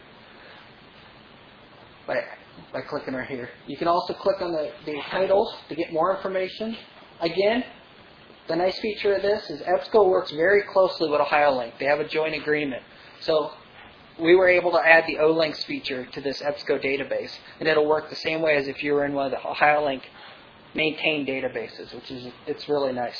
by clicking right here. You can also click on the titles to get more information. Again, the nice feature of this is EBSCO works very closely with OhioLink. They have a joint agreement. So we were able to add the OLinks feature to this EBSCO database, and it'll work the same way as if you were in one of the OhioLink maintained databases, it's really nice.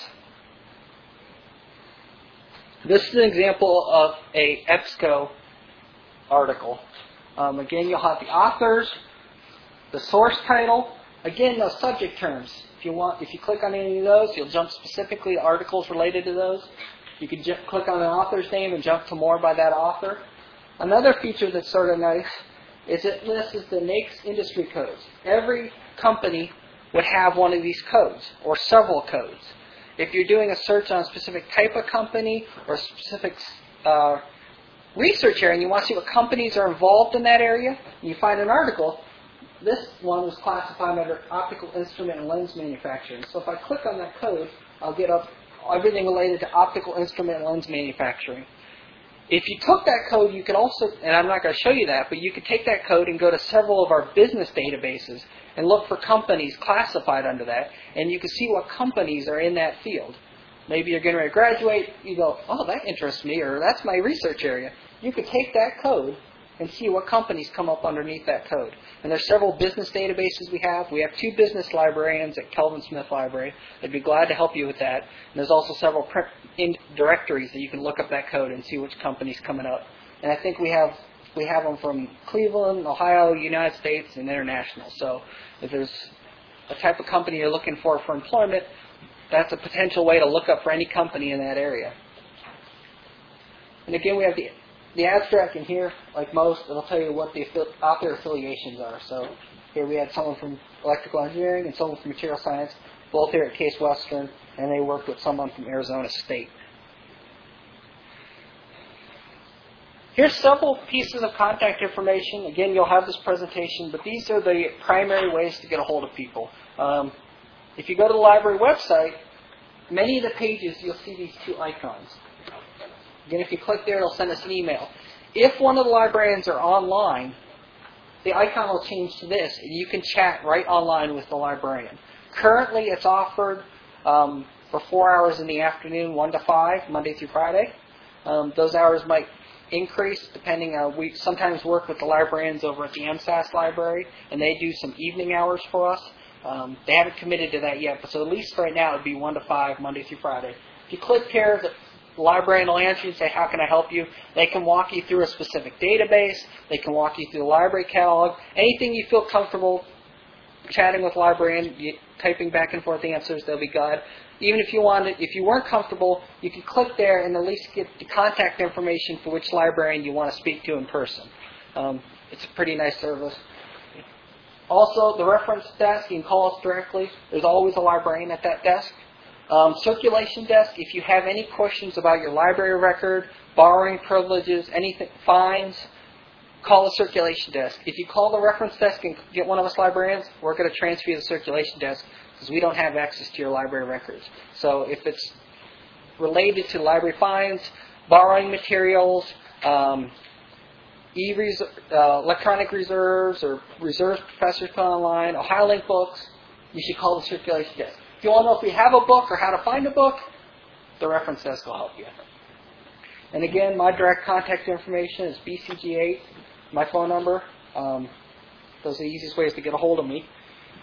This is an example of a EBSCO article. Again, you'll have the authors, the source title, again, those subject terms. If you click on any of those, you'll jump specifically to articles related to those. You can click on an author's name and jump to more by that author. Another feature that's sort of nice is it lists the NAICS industry codes. Every company would have one of these codes, or several codes. If you're doing a search on a specific type of company or a specific research area and you want to see what companies are involved in that area, and you find an article, this one was classified under optical instrument and lens manufacturing. So if I click on that code, I'll get up everything related to optical instrument and lens manufacturing. If you took that code, you could also, and I'm not going to show you that, but you could take that code and go to several of our business databases and look for companies classified under that, and you can see what companies are in that field. Maybe you're getting ready to graduate, you go, oh, that interests me, or that's my research area. You could take that code and see what companies come up underneath that code. And there's several business databases we have. We have 2 business librarians at Kelvin Smith Library. They'd be glad to help you with that. And there's also several directories that you can look up that code and see which company's coming up. And I think we have them from Cleveland, Ohio, United States, and international. So if there's a type of company you're looking for employment, that's a potential way to look up for any company in that area. And again, we have the abstract in here, like most. It'll tell you what the author affiliations are. So here we had someone from electrical engineering and someone from material science, both here at Case Western, and they worked with someone from Arizona State. Here's several pieces of contact information. Again, you'll have this presentation, but these are the primary ways to get a hold of people. If you go to the library website, many of the pages you'll see these 2 icons. Again, if you click there, it'll send us an email. If one of the librarians are online, the icon will change to this, and you can chat right online with the librarian. Currently, it's offered for 4 hours in the afternoon, 1 to 5, Monday through Friday. Those hours might increase depending on, we sometimes work with the librarians over at the MSAS library, and they do some evening hours for us. They haven't committed to that yet, but so at least right now it would be 1 to 5, Monday through Friday. If you click here, the librarian will answer you and say, how can I help you? They can walk you through a specific database. They can walk you through the library catalog. Anything you feel comfortable chatting with the librarian, typing back and forth answers, they'll be glad. Even if you weren't comfortable, you can click there and at least get the contact information for which librarian you want to speak to in person. It's a pretty nice service. Also, the reference desk, you can call us directly. There's always a librarian at that desk. Circulation desk, if you have any questions about your library record, borrowing privileges, anything, fines, call the circulation desk. If you call the reference desk and get one of us librarians, we're going to transfer you to the circulation desk because we don't have access to your library records. So if it's related to library fines, borrowing materials, electronic reserves or reserves professors put online, Ohio Link books, you should call the circulation desk. If you want to know if we have a book or how to find a book, the reference desk will help you. And again, my direct contact information is BCG8, my phone number. Those are the easiest ways to get a hold of me.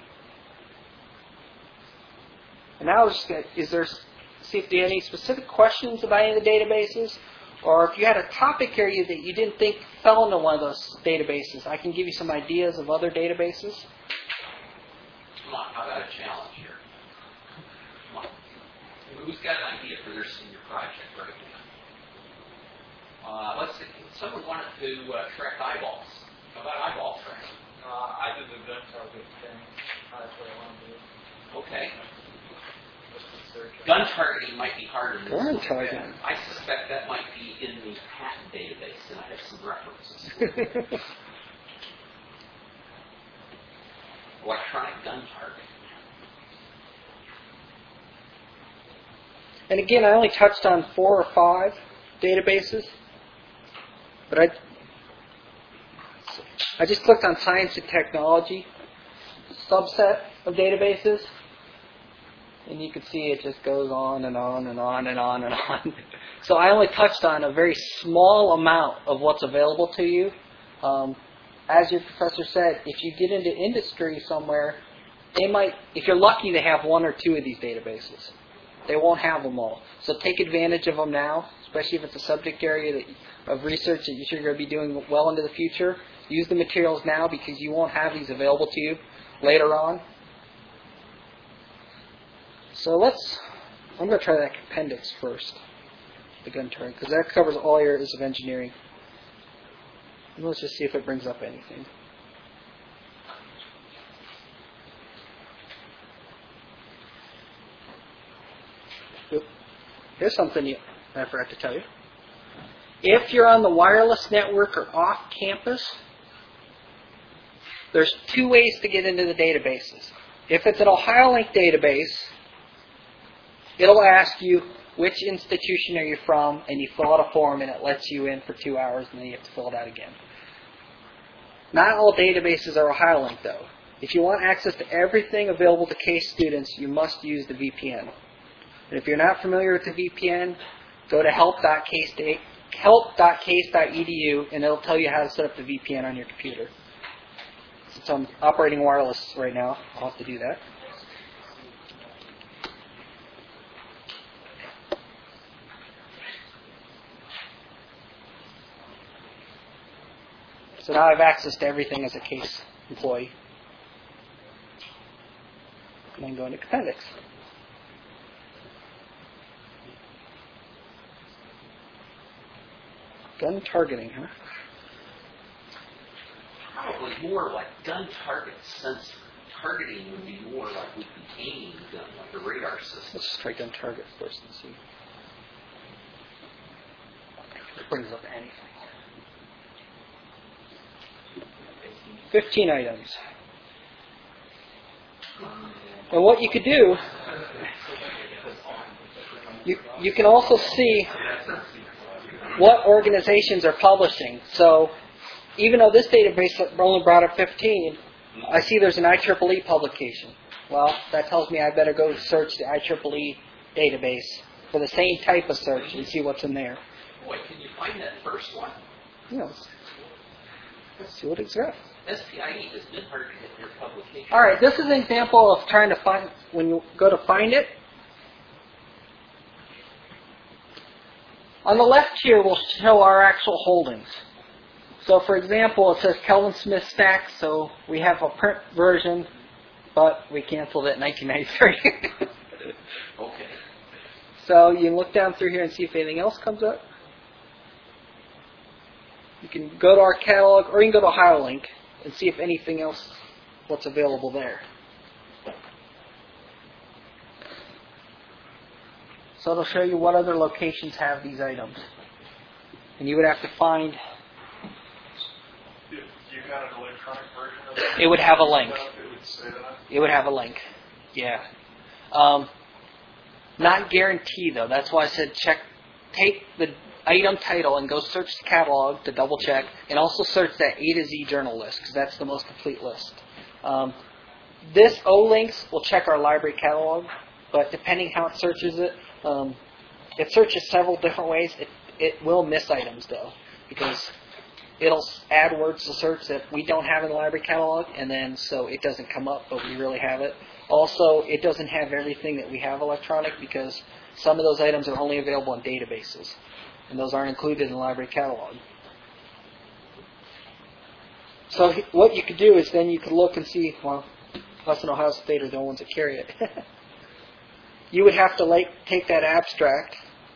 And now, see if there are any specific questions about any of the databases, or if you had a topic area that you didn't think fell into one of those databases, I can give you some ideas of other databases. Come on, how about a challenge here? Come on. Who's got an idea for their senior project right now? Let's see. Someone wanted to track eyeballs. How about eyeball tracking? I did the gun target thing. That's what I want to do. Okay. Gun targeting might be harder than Gun this. targeting. I suspect that might be in the patent database, and I have some references. Electronic gun targeting. And again, I only touched on 4 or 5 databases, but I just clicked on science and technology, subset of databases, and you can see it just goes on and on and on and on and on. So I only touched on a very small amount of what's available to you. As your professor said, if you get into industry somewhere, they might, if you're lucky, they have 1 or 2 of these databases. They won't have them all. So take advantage of them now, especially if it's a subject area of research that you're going to be doing well into the future. Use the materials now because you won't have these available to you later on. So I'm going to try that appendix first, the gun turret, because that covers all areas of engineering. And let's just see if it brings up anything. Here's something I forgot to tell you. If you're on the wireless network or off campus, there's 2 ways to get into the databases. If it's an Ohio Link database, it'll ask you which institution are you from, and you fill out a form, and it lets you in for 2 hours, and then you have to fill it out again. Not all databases are Ohio Link, though. If you want access to everything available to CASE students, you must use the VPN. And if you're not familiar with the VPN, go to help.case help.case.edu, and it'll tell you how to set up the VPN on your computer. Since I'm operating wireless right now, I'll have to do that. So now I have access to everything as a Case employee. And then go into Appendix. Gun targeting, huh? Probably more like gun target sensor. Targeting would be more like we'd be aiming the gun, like a radar system. Let's just try gun target first and see. It brings up anything. 15 items. And what you could do, you can also see what organizations are publishing. So even though this database only brought up 15, I see there's an IEEE publication. Well, that tells me I better go search the IEEE database for the same type of search and see what's in there. Boy, can you find that first one? Yeah, let's see what it's got. SPIE has been hard to hit their publication. All right, this is an example of trying to find, when you go to find it. On the left here, we'll show our actual holdings. So, for example, it says Kelvin Smith Stack, so we have a print version, but we canceled it in 1993. Okay. So you can look down through here and see if anything else comes up. You can go to our catalog, or you can go to OhioLink and see if anything else, what's available there. So it'll show you what other locations have these items. And you would have to find... If you got an electronic version of it, It would have a link. It would say that. It would have a link. Yeah. Not guaranteed, though. That's why I said take the item title and go search the catalog to double check, and also search that A to Z journal list, because that's the most complete list. This O-Links will check our library catalog, but depending how it searches it searches several different ways. It will miss items, though, because it'll add words to search that we don't have in the library catalog, and then so it doesn't come up, but we really have it. Also, it doesn't have everything that we have electronic, because some of those items are only available in databases, and those aren't included in the library catalog. So what you could do is then you could look and see, well, us in Ohio State are the ones that carry it. You would have to take that abstract.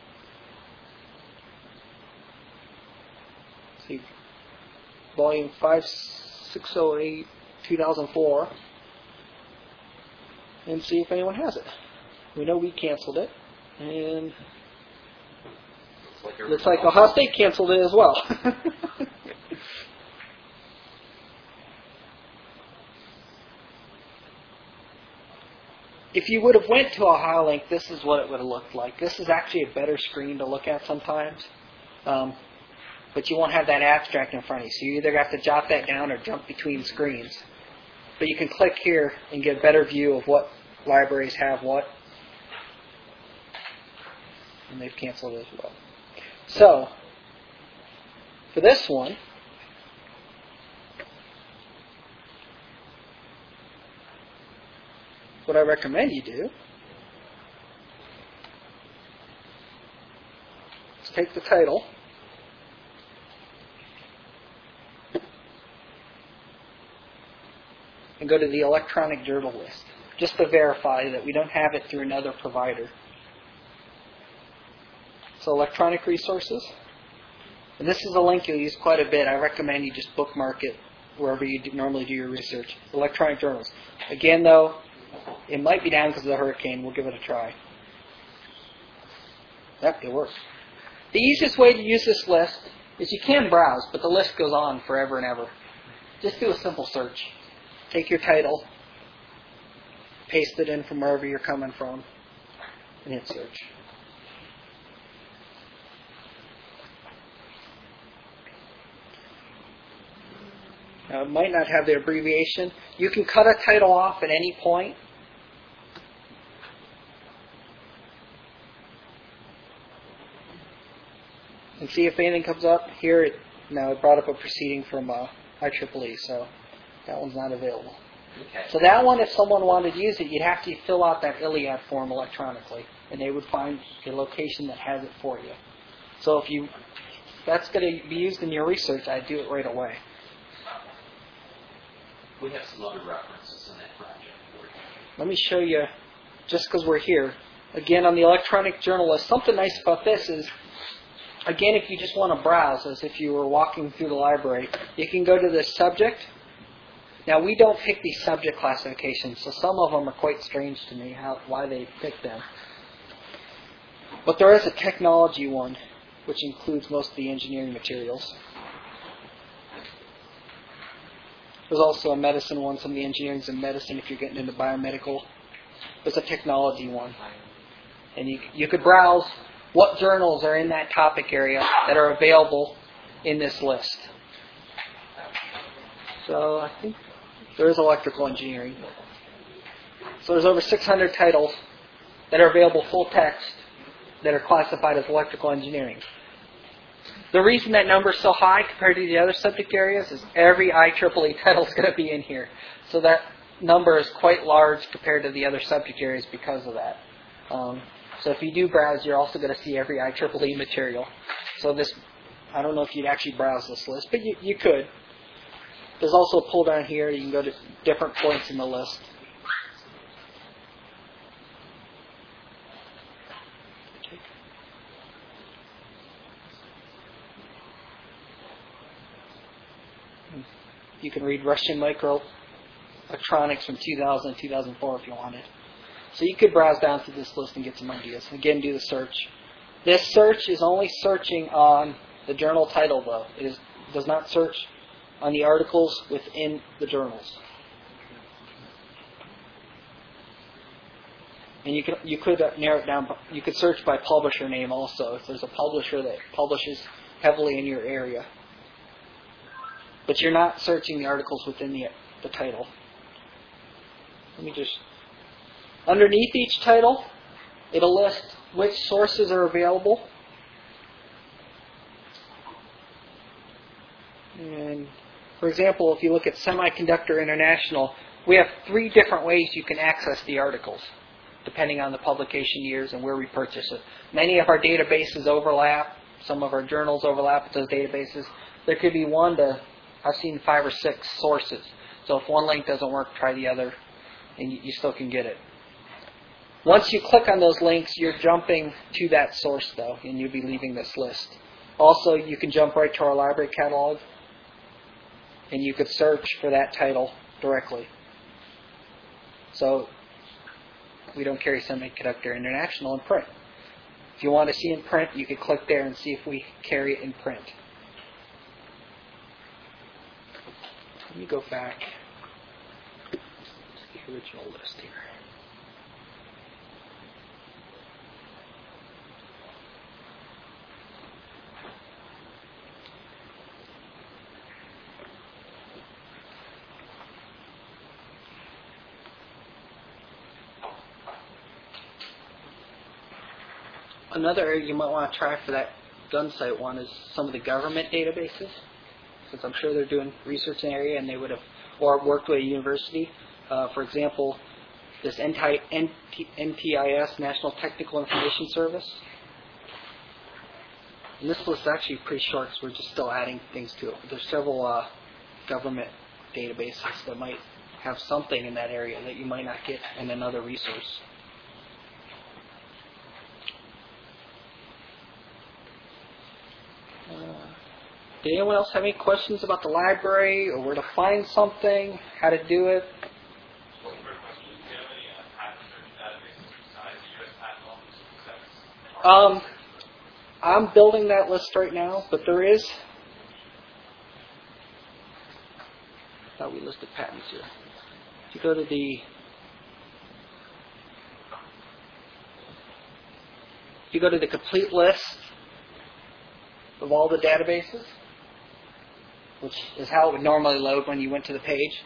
See, volume 5608, 2004, and see if anyone has it. We know we canceled it, and looks like Ohio State canceled it as well. If you would have went to OhioLink, this is what it would have looked like. This is actually a better screen to look at sometimes, but you won't have that abstract in front of you. So you either have to jot that down or jump between screens. But you can click here and get a better view of what libraries have what. And they've canceled it as well. So, for this one, what I recommend you do is take the title, and go to the electronic journal list, just to verify that we don't have it through another provider. So electronic resources, and this is a link you'll use quite a bit. I recommend you just bookmark it wherever you normally do your research. Electronic journals. Again, though, it might be down because of the hurricane. We'll give it a try. Yep, it works. The easiest way to use this list is you can browse, but the list goes on forever and ever. Just do a simple search. Take your title, paste it in from wherever you're coming from, and hit search. It might not have the abbreviation. You can cut a title off at any point. and see if anything comes up. Here, it brought up a proceeding from IEEE, so that one's not available. Okay. So that one, if someone wanted to use it, you'd have to fill out that ILLiad form electronically, and they would find a location that has it for you. So if that's going to be used in your research, I'd do it right away. We have some other references in that project for you. Let me show you, just because we're here. Again, on the electronic journal list, something nice about this is, again, if you just want to browse, as if you were walking through the library, you can go to the subject. Now, we don't pick these subject classifications, so some of them are quite strange to me, why they pick them. But there is a technology one, which includes most of the engineering materials. There's also a medicine one, some of the engineering's in medicine if you're getting into biomedical. There's a technology one. And you could browse what journals are in that topic area that are available in this list. So I think there is electrical engineering. So there's over 600 titles that are available full text that are classified as electrical engineering. The reason that number is so high compared to the other subject areas is every IEEE title is going to be in here. So that number is quite large compared to the other subject areas because of that. So if you do browse, you're also going to see every IEEE material. So this, I don't know if you'd actually browse this list, but you could. There's also a pull down here. You can go to different points in the list. You can read Russian microelectronics from 2000 and 2004 if you wanted. So you could browse down through this list and get some ideas. Again, do the search. This search is only searching on the journal title, though. It does not search on the articles within the journals. And you could narrow it down. You could search by publisher name also if there's a publisher that publishes heavily in your area. But you're not searching the articles within the title. Let me just... Underneath each title, it'll list which sources are available. And, for example, if you look at Semiconductor International, we have 3 different ways you can access the articles, depending on the publication years and where we purchase it. Many of our databases overlap. Some of our journals overlap with those databases. There could be I've seen 5 or 6 sources. So if one link doesn't work, try the other, and you still can get it. Once you click on those links, you're jumping to that source, though, and you'll be leaving this list. Also, you can jump right to our library catalog, and you could search for that title directly. So we don't carry Semiconductor International in print. If you want to see in print, you could click there and see if we carry it in print. Let me go back to the original list here. Another area you might want to try for that Gunsight one is some of the government databases, since I'm sure they're doing research in the area and they would have or worked with a university. For example, this NTIS, National Technical Information Service. And this list is actually pretty short because we're just still adding things to it. There's several government databases that might have something in that area that you might not get in another resource. Did anyone else have any questions about the library or where to find something, how to do it? One quick question. Do you have any patent search databases besides the U.S. Patent Office? I'm building that list right now, but there is... I thought we listed patents here. If you go to the complete list of all the databases, which is how it would normally load when you went to the page,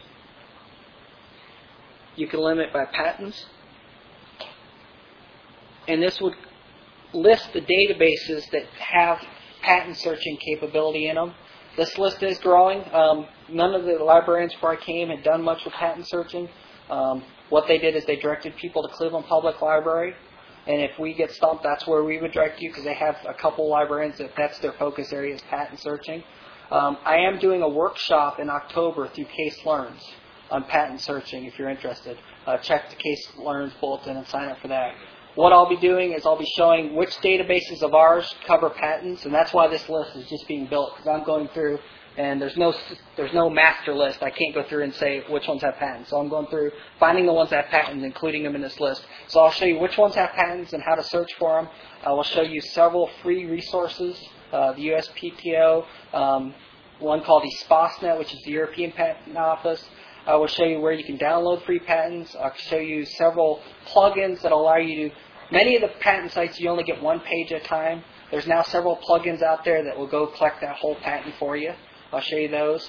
you can limit by patents. And this would list the databases that have patent searching capability in them. This list is growing. None of the librarians before I came had done much with patent searching. What they did is they directed people to Cleveland Public Library. And if we get stumped, that's where we would direct you because they have a couple librarians that's their focus area is patent searching. I am doing a workshop in October through Case Learns on patent searching if you're interested. Check the Case Learns bulletin and sign up for that. What I'll be doing is I'll be showing which databases of ours cover patents, and that's why this list is just being built because I'm going through and there's no master list. I can't go through and say which ones have patents. So I'm going through finding the ones that have patents, including them in this list. So I'll show you which ones have patents and how to search for them. I will show you several free resources, the USPTO, one called ESPOSNet, which is the European Patent Office. I will show you where you can download free patents. I'll show you several plugins that allow you to. Many of the patent sites, you only get one page at a time. There's now several plugins out there that will go collect that whole patent for you. I'll show you those.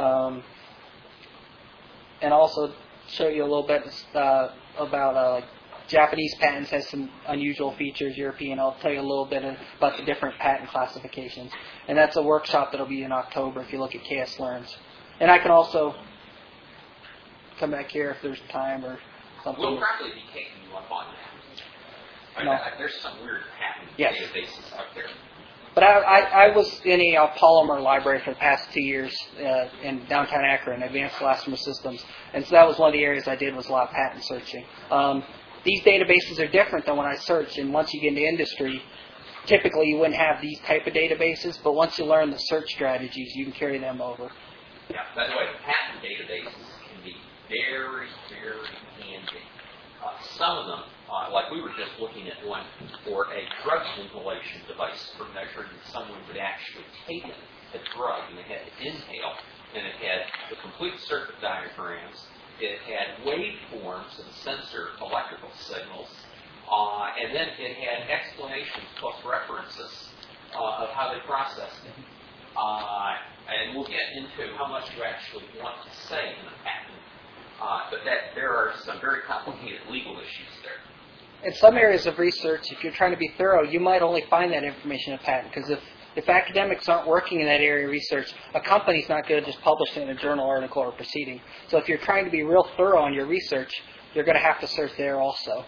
And also show you a little bit about Japanese patents has some unusual features. European, I'll tell you a little bit about the different patent classifications. And that's a workshop that will be in October if you look at KS Learns. And I can also come back here if there's time or something. We'll probably be taking you up on that. No. There's some weird patent Yes. databases out there. But I was in a polymer library for the past 2 years in downtown Akron, Advanced Elastomer Systems. And so that was one of the areas I did was a lot of patent searching. These databases are different than when I search. And once you get into industry, typically you wouldn't have these type of databases. But once you learn the search strategies, you can carry them over. Yeah, by the way, patent databases can be very, very handy. Some of them, like we were just looking at one for a drug inhalation device for measuring if someone would actually take a drug and they had to inhale, and it had the complete circuit diagrams, it had waveforms and sensor electrical signals, and then it had explanations plus references of how they processed it. And we'll get into how much you actually want to say in a patent. But there are some very complicated legal issues there. In some areas of research, if you're trying to be thorough, you might only find that information in a patent. Because if academics aren't working in that area of research, a company's not going to just publish it in a journal article or proceeding. So if you're trying to be real thorough on your research, you're going to have to search there also.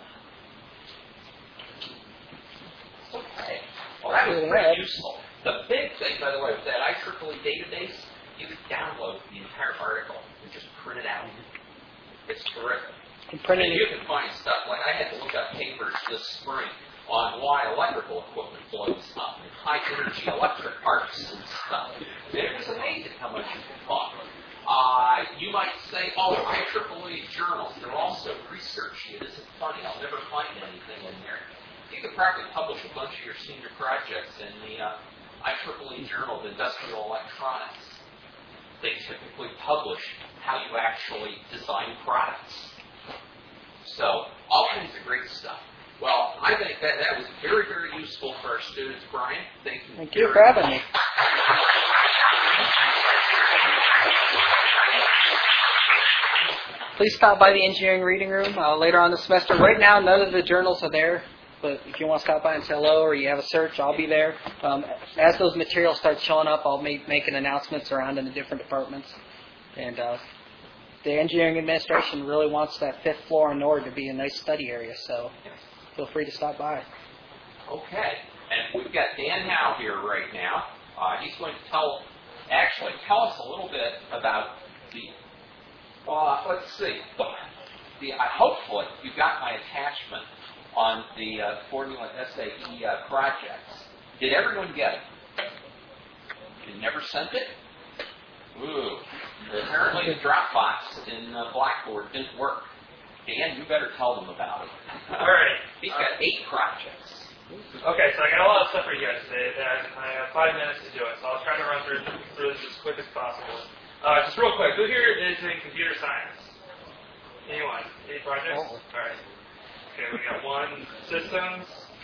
Okay. Well, that was pretty useful. The big thing, by the way, with that IEEE database, you can download the entire article and just print it out. It's terrific. And you can find stuff like I had to look up papers this spring on why electrical equipment blows up and high energy electric arcs and stuff. It was amazing how much you could find. You might say, IEEE journals, they're also researchy. It isn't funny. I'll never find anything in there. You could probably publish a bunch of your senior projects in the IEEE Journal of Industrial Electronics. They typically publish how you actually design products. So, all kinds of great stuff. Well, I think that was very, very useful for our students. Brian, thank you. Thank you for having me. Please stop by the engineering reading room later on the semester. Right now, none of the journals are there. But if you want to stop by and say hello or you have a search, I'll be there. As those materials start showing up, I'll make announcements around in the different departments. And the engineering administration really wants that 5th floor in Nord to be a nice study area, so feel free to stop by. Okay. And we've got Dan Howe here right now. He's going to tell us a little bit about let's see. Hopefully, you got my attachment on the Formula SAE projects. Did everyone get it? You never sent it? Ooh. Apparently the Dropbox in Blackboard didn't work. Dan, you better tell them about it. All right. He's got 8 projects. Okay, so I got a lot of stuff for you guys today, and I have 5 minutes to do it, so I'll try to run through this as quick as possible. Just real quick, who here is in computer science? Anyone? Any projects? All right. Okay, we got 1 systems,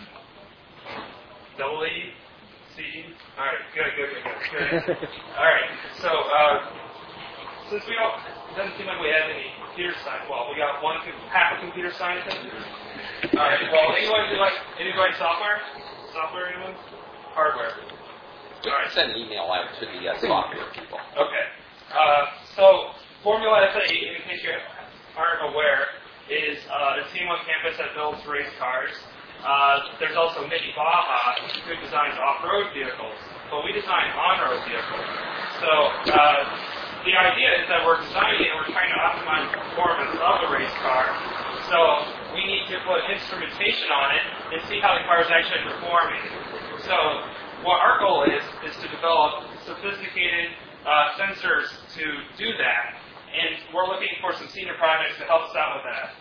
EE, C. All right, good. All right, so since it doesn't seem like we have any computer science, well, we got half a computer scientist. All right, well, anybody software? Software, anyone? Hardware? Send an email out to the software people. Okay. So Formula SA, in case you aren't aware, is a team on campus that builds race cars. There's also Mickey Baja, who designs off-road vehicles, but we design on-road vehicles. So the idea is that we're designing and we're trying to optimize the performance of the race car. So we need to put instrumentation on it and see how the car is actually performing. So what our goal is to develop sophisticated sensors to do that. And we're looking for some senior projects to help us out with that.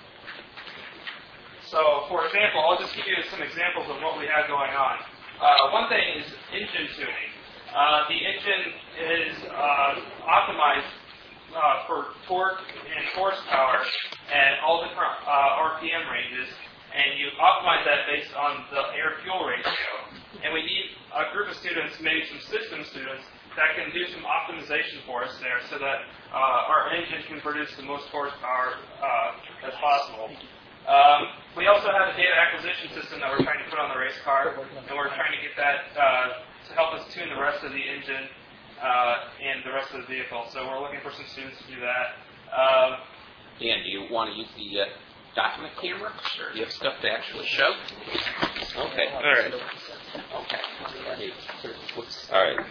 So, for example, I'll just give you some examples of what we have going on. One thing is engine tuning. The engine is optimized for torque and horsepower at all different RPM ranges, and you optimize that based on the air-fuel ratio. And we need a group of students, maybe some system students, that can do some optimization for us there so that our engine can produce the most horsepower as possible. We also have a data acquisition system that we're trying to put on the race car, and we're trying to get that to help us tune the rest of the engine and the rest of the vehicle. So we're looking for some students to do that. And do you want to use the document camera? Sure. Do you have stuff to actually show? Okay. All right. Okay. All right.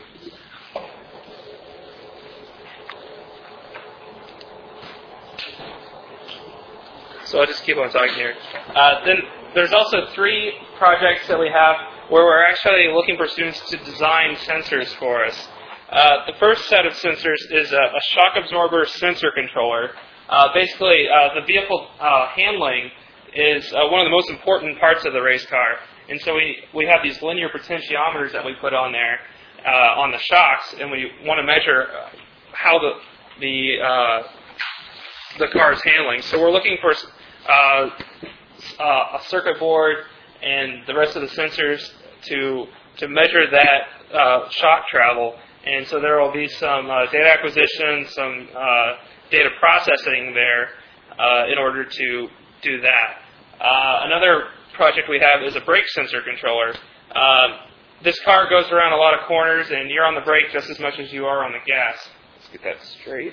So I'll just keep on talking here. Then there's also 3 projects that we have where we're actually looking for students to design sensors for us. The first set of sensors is a shock absorber sensor controller. Basically, the vehicle handling is one of the most important parts of the race car. And so we have these linear potentiometers that we put on there on the shocks, and we want to measure how the car is handling. So we're looking for a circuit board and the rest of the sensors to measure that shock travel. And so there will be some data acquisition, some data processing there in order to do that. Another project we have is a brake sensor controller. This car goes around a lot of corners, and you're on the brake just as much as you are on the gas. Let's get that straight.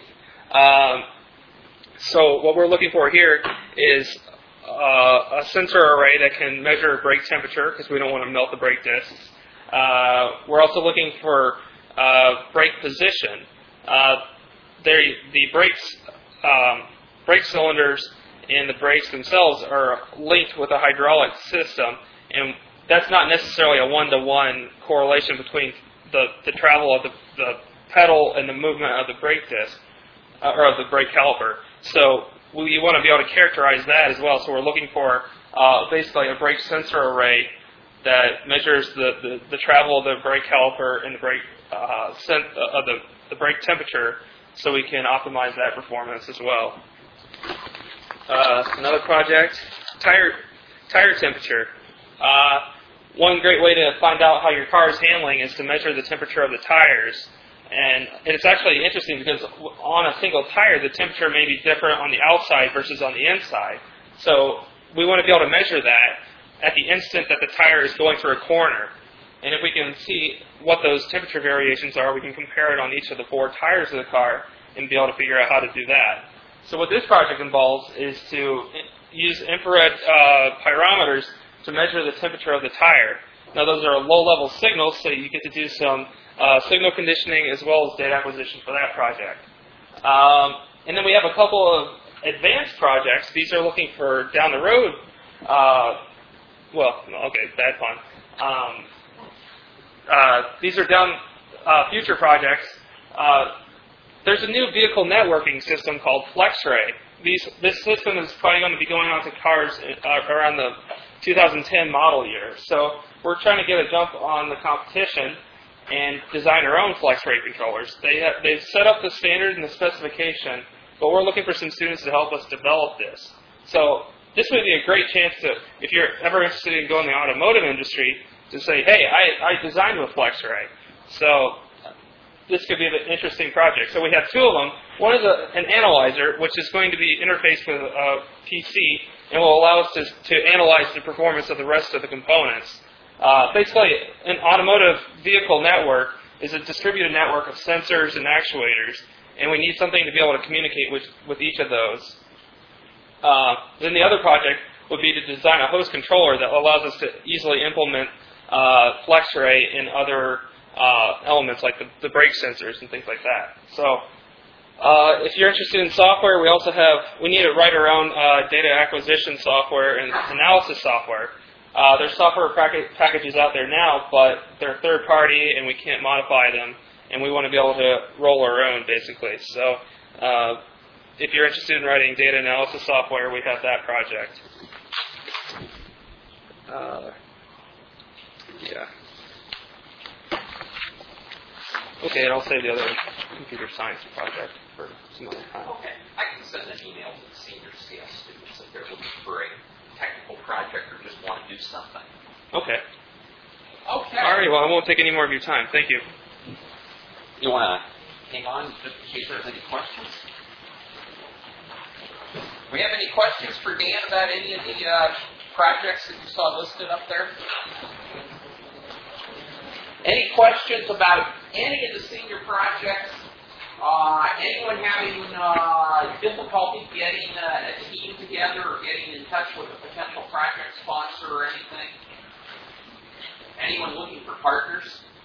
So what we're looking for here is a sensor array that can measure brake temperature, because we don't want to melt the brake discs. We're also looking for brake position. The brake cylinders and the brakes themselves are linked with a hydraulic system, and that's not necessarily a one-to-one correlation between the travel of the pedal and the movement of the brake disc, or of the brake caliper. So we want to be able to characterize that as well. So we're looking for basically a brake sensor array that measures the travel of the brake caliper and the brake the brake temperature, so we can optimize that performance as well. Another project, tire temperature. One great way to find out how your car is handling is to measure the temperature of the tires. And it's actually interesting because on a single tire, the temperature may be different on the outside versus on the inside. So we want to be able to measure that at the instant that the tire is going through a corner. And if we can see what those temperature variations are, we can compare it on each of the 4 tires of the car and be able to figure out how to do that. So what this project involves is to use infrared pyrometers to measure the temperature of the tire. Now those are low-level signals, so you get to do some signal conditioning as well as data acquisition for that project. And then we have a couple of advanced projects. These are looking for down the road. Bad pun. These are future projects. There's a new vehicle networking system called FlexRay. This system is probably going to be going on to cars around the 2010 model year. So we're trying to get a jump on the competition and design our own FlexRay controllers. They've set up the standard and the specification, but we're looking for some students to help us develop this. So this would be a great chance to, if you're ever interested in going in the automotive industry, to say, hey, I designed with FlexRay. So this could be an interesting project. So we have 2 of them. One is an analyzer, which is going to be interfaced with a PC and will allow us to analyze the performance of the rest of the components. Basically, an automotive vehicle network is a distributed network of sensors and actuators, and we need something to be able to communicate with each of those. Then the other project would be to design a host controller that allows us to easily implement FlexRay in other elements like the brake sensors and things like that. So if you're interested in software, we need to write our own data acquisition software and analysis software. There's software packages out there now, but they're third party and we can't modify them, and we want to be able to roll our own basically. So if you're interested in writing data analysis software, we have that project. Okay, and I'll save the other computer science project for some other time. Okay. I can send an email to the senior CS students if they're looking for a technical project or just want to do something. Okay. Okay. All right, well, I won't take any more of your time. Thank you. You want to hang on just in case there's any questions? Do we have any questions for Dan about any of the projects that you saw listed up there? Any questions about any of the senior projects? Anyone having difficulty getting a team together or getting in touch with a potential project sponsor or anything? Anyone looking for partners?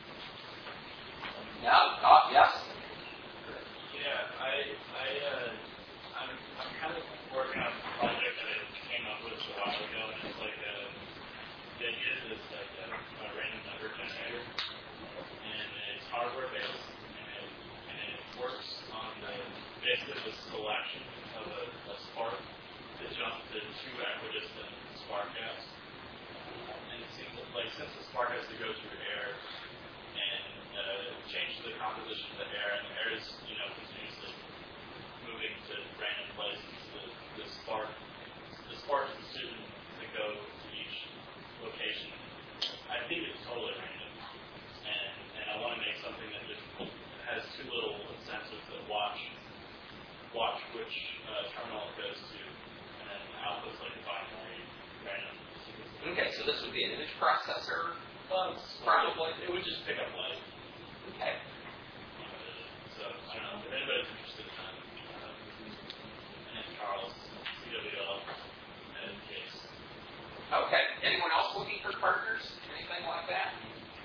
No? Yes? Yeah, I'm kind of working on a project that I came up with a while ago, and it's like the idea is like a random number generator, and it's hardware based, and it works on basically the selection of a spark to jump to two equidistant spark gaps. And it seems like since the spark has to go through air and change the composition of the air, and the air is continuously moving to random places, the spark's decision to go to each location, I think it's totally random, and I want to make something that just has too little incentive to watch which terminal it goes to, and then outputs like a binary random sequence. Okay, so this would be an image processor? Probably. It would just pick up light. Okay. So, I don't know, if anybody's interested in that, and then Charles, CWL, and Case. Okay. Anyone else looking for partners? Anything like that?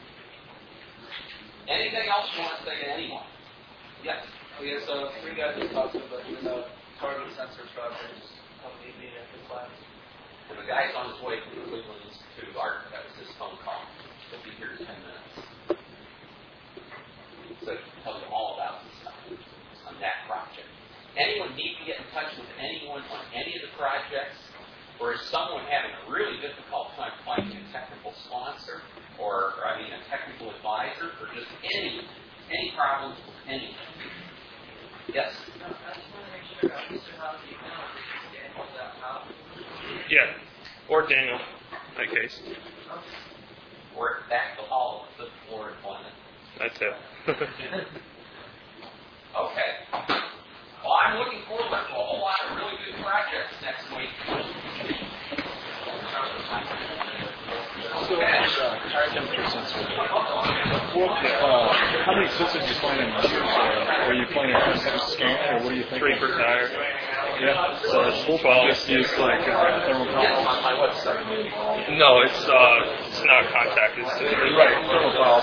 Anything else you want to say to anyone? Yes. Okay, so 3 guys just talked about the target sensor projects. How many meet after class? And the guy's on his way from the Cleveland Institute of Art. That was his phone call. He'll be here in 10 minutes. So he can tell you all about this stuff on that project. Anyone need to get in touch with anyone on any of the projects? Or is someone having a really difficult time finding a technical sponsor? Or a technical advisor? Or just any problems with anything? Yes? No, I just want to make sure I understood how the analysis is handled out. How? Yeah, or Daniel, in that case. Or back to all of the floor employment. That's it. Okay. Well, I'm looking forward to a whole lot of really good projects next week. So, high temperature sensor. How many systems do you plan on using? Are you planning on a scan, or what do you think? 3 per tire. Yeah. So it's 12. Just use like thermocouples. On my website. No, it's not contact. It's Right. Thermocouples.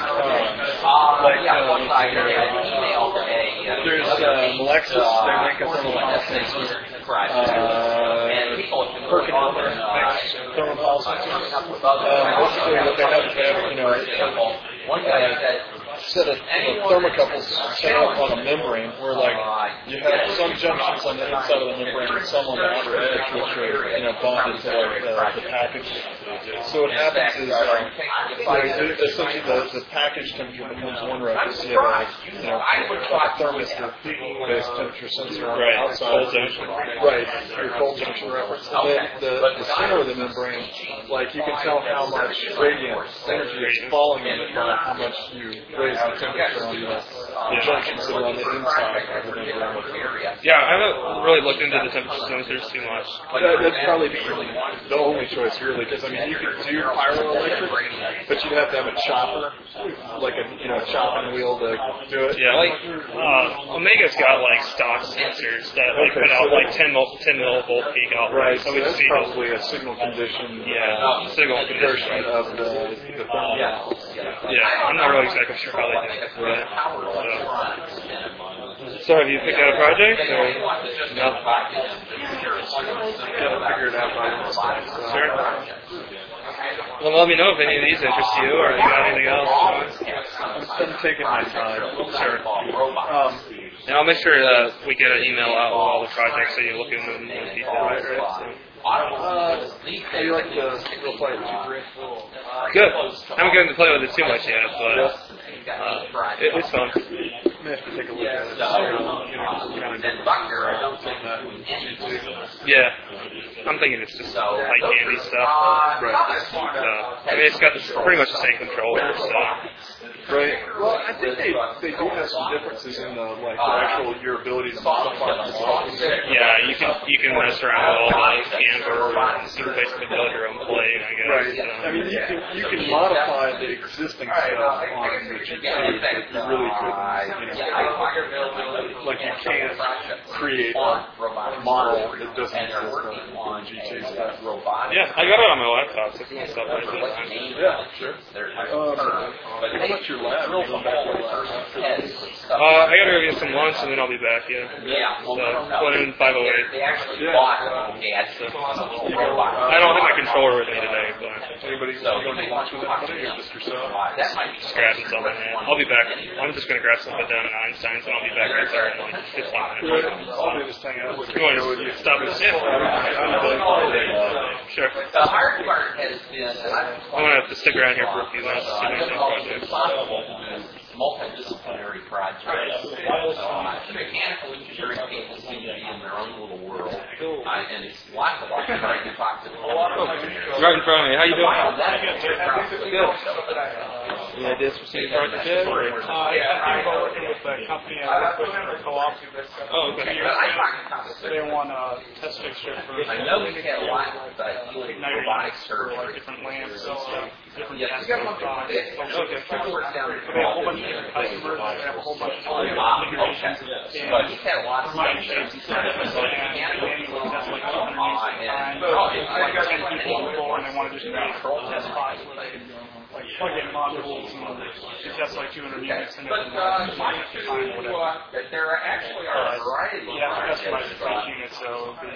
Once I emailed There's Melexis. They make a thermocouple sensor. and people have been going on there. Thermocouple sensors. Basically, what they have, one guy said, set of thermocouples set up on a membrane where, you have some junctions on the inside of the membrane and some on the outer edge, which are, bonded to the package. So what happens is, essentially the package temperature becomes one reference. You have a thermistor-based temperature sensor on the outside. Right, your cold temperature reference. And then the center of the membrane, you can tell how much radiant energy is falling in it by how much you raise the temperature on junctions that are on the inside of the membrane. Yeah, I haven't really looked into the temperature sensors too much. That'd probably be the only choice, really, because I mean, you could do pyroelectric, but you'd have to have a chopper, like a chopping wheel to do it. Yeah, like Omega's got like stock sensors that like put out like 10 millivolt peak output. Right, So so we that's see probably a signal condition. signal Version condition. of the thermal. Yeah, I'm not really exactly sure how they do it. So have you picked out a project or no? Gotta figure it out by the Sure. Well, let me know if any of these interest you or you got anything else. I'm taking my time. Sure. And I'll make sure we get an email out with all the projects so you look into them in detail. Right? How you like the real play with Good. I haven't gotten to play with it too much yet, but it's fun. I may have to take a look at it. Yeah. I'm thinking it's just like candy stuff. Right. I mean, it's got pretty much the same controller, so. Right. Well, I think they do have some differences in the actual your ability to modify the models. Yeah, you can mess around with all the Canva and you can basically build your own plane, I guess. Right. I mean, you can modify the existing stuff on the GPU, but you really couldn't. Like you can't create a model that doesn't exist on GT stuff. Yeah, I got it on my laptop, so if you want stuff like that. Yeah, sure. How about your lab? You're going back to your lab after this? I gotta go get some lunch and then I'll be back, yeah. So, going in 5:08. Yeah. I don't have my controller with me today, but Anybody going to lunch with anybody or just yourself? just grabbing something, man. I'll be back. I'm just gonna grab something down at Einstein's and I'll be back there in like 15 minutes. I'll do this thing out. You want to stop and sit? Sure. The hard part has been I'm gonna have to stick around here for a few minutes to finish some projects. multidisciplinary projects. The mechanical engineering people seem to be in their own little world, and it's lots of fun trying to talk to them. Right in front of me. How you doing? Good. Any ideas for seeing project yet? I'm working with the company I work with for co-op. Oh, okay. They want a test fixture for I know we had a lot of igniter robotics for like surgery. different lamps and stuff, different Yeah, gas you got products. okay. They have a whole bunch of different customers. They have a whole bunch of different configurations. But he's had a lot of For my shapes and stuff. And manually, that's like 100 units at a time. It's like 10 people on the floor, and they want to just make test spots where they can like plug in modules and test like 200 units and But there actually are a variety of you have to customize the each unit, so it'll be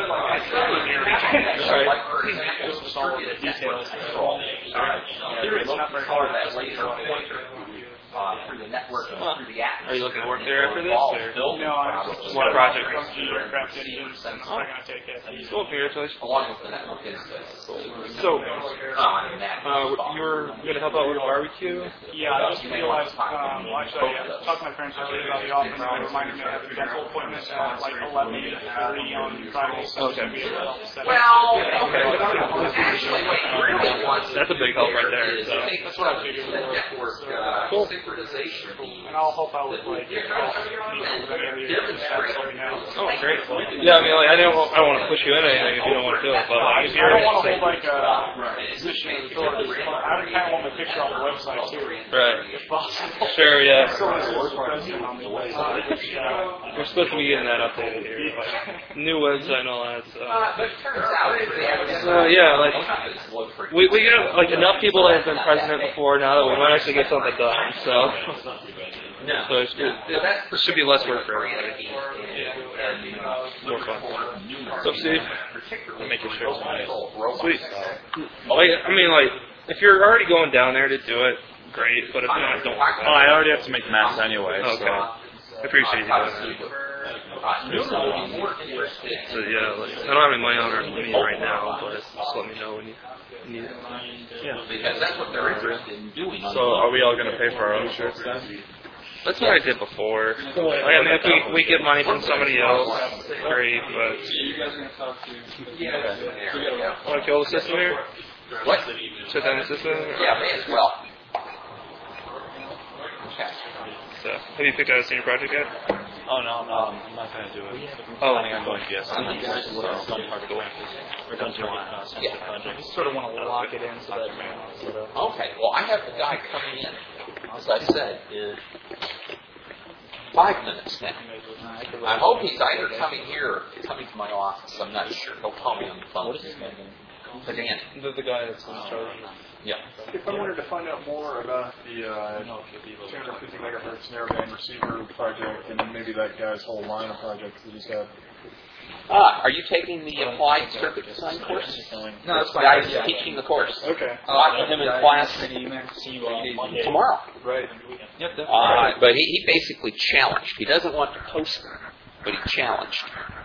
like, for example, just all the details. Theory is not very hard. That laser pointer through the network and through the atmosphere. Are you looking to work there after this? Or? No, I'm just What project? aircraft engines. I'm not going to take it. Well, congratulations. Along with the network is So, that. you're going to help out with a barbecue? Yeah, I just realized, actually, I talked to my parents yesterday about the office, and they reminded me I have a dental appointment at like 11:30 on Friday, so I'm going to be able to set Well, That's a big help right there. So. That's what I figured. Cool. And I'll help out with like, let me know. Oh, great. Yeah, I mean, like, I don't want to push you into anything if you don't want to do it, but like, if I you're don't want to hold like a position in authority. I kind of want my picture on the website too, right. if possible. Sure, yeah. So this is president on the website. We're supposed to be getting that updated here. Like, new website and all that, so. But it turns out, Yeah, like, we get like enough people that have been president before now that we might actually get something done, so. So it's good. It should be less work for everybody. More fun. So, Steve, I'll make your show tonight. Sweet. Like, I mean, like, if you're already going down there to do it, great, but if not, don't. Oh, I already have to make maps anyway. Okay. So. I appreciate you doing that. So, yeah, like, I don't have any money on me right now, but just let me know when you need it. Yeah. because that's what they're interested in doing. So are we all going to pay for our own shirts then? That's what I did before. Like, I mean, if we get money from somebody else, great, but... Want to kill the system here? What? Shut down the system? Yeah, may as well. Okay. So, have you picked out a senior project yet? Oh no, I'm not going to do it. Oh. Planning on going to BS. We're done doing Yeah. projects. Sort of want to lock it in so that Okay. Well, I have the guy coming in, as I said, in 5 minutes now. I hope he's either coming here or coming to my office. I'm not sure. He'll call me on the phone. What is his name? Danny. The guy that's in charge. Yeah. If I wanted to find out more about the 250 megahertz narrowband receiver project and maybe that guy's whole line of projects that he's had. Are you taking the applied circuit design course? No, that's The fine. guy's Yeah. teaching the course. Okay. Watching him in class See you on Monday. tomorrow. Right. Yep, definitely. But he basically challenged. He doesn't want to post them, but he challenged.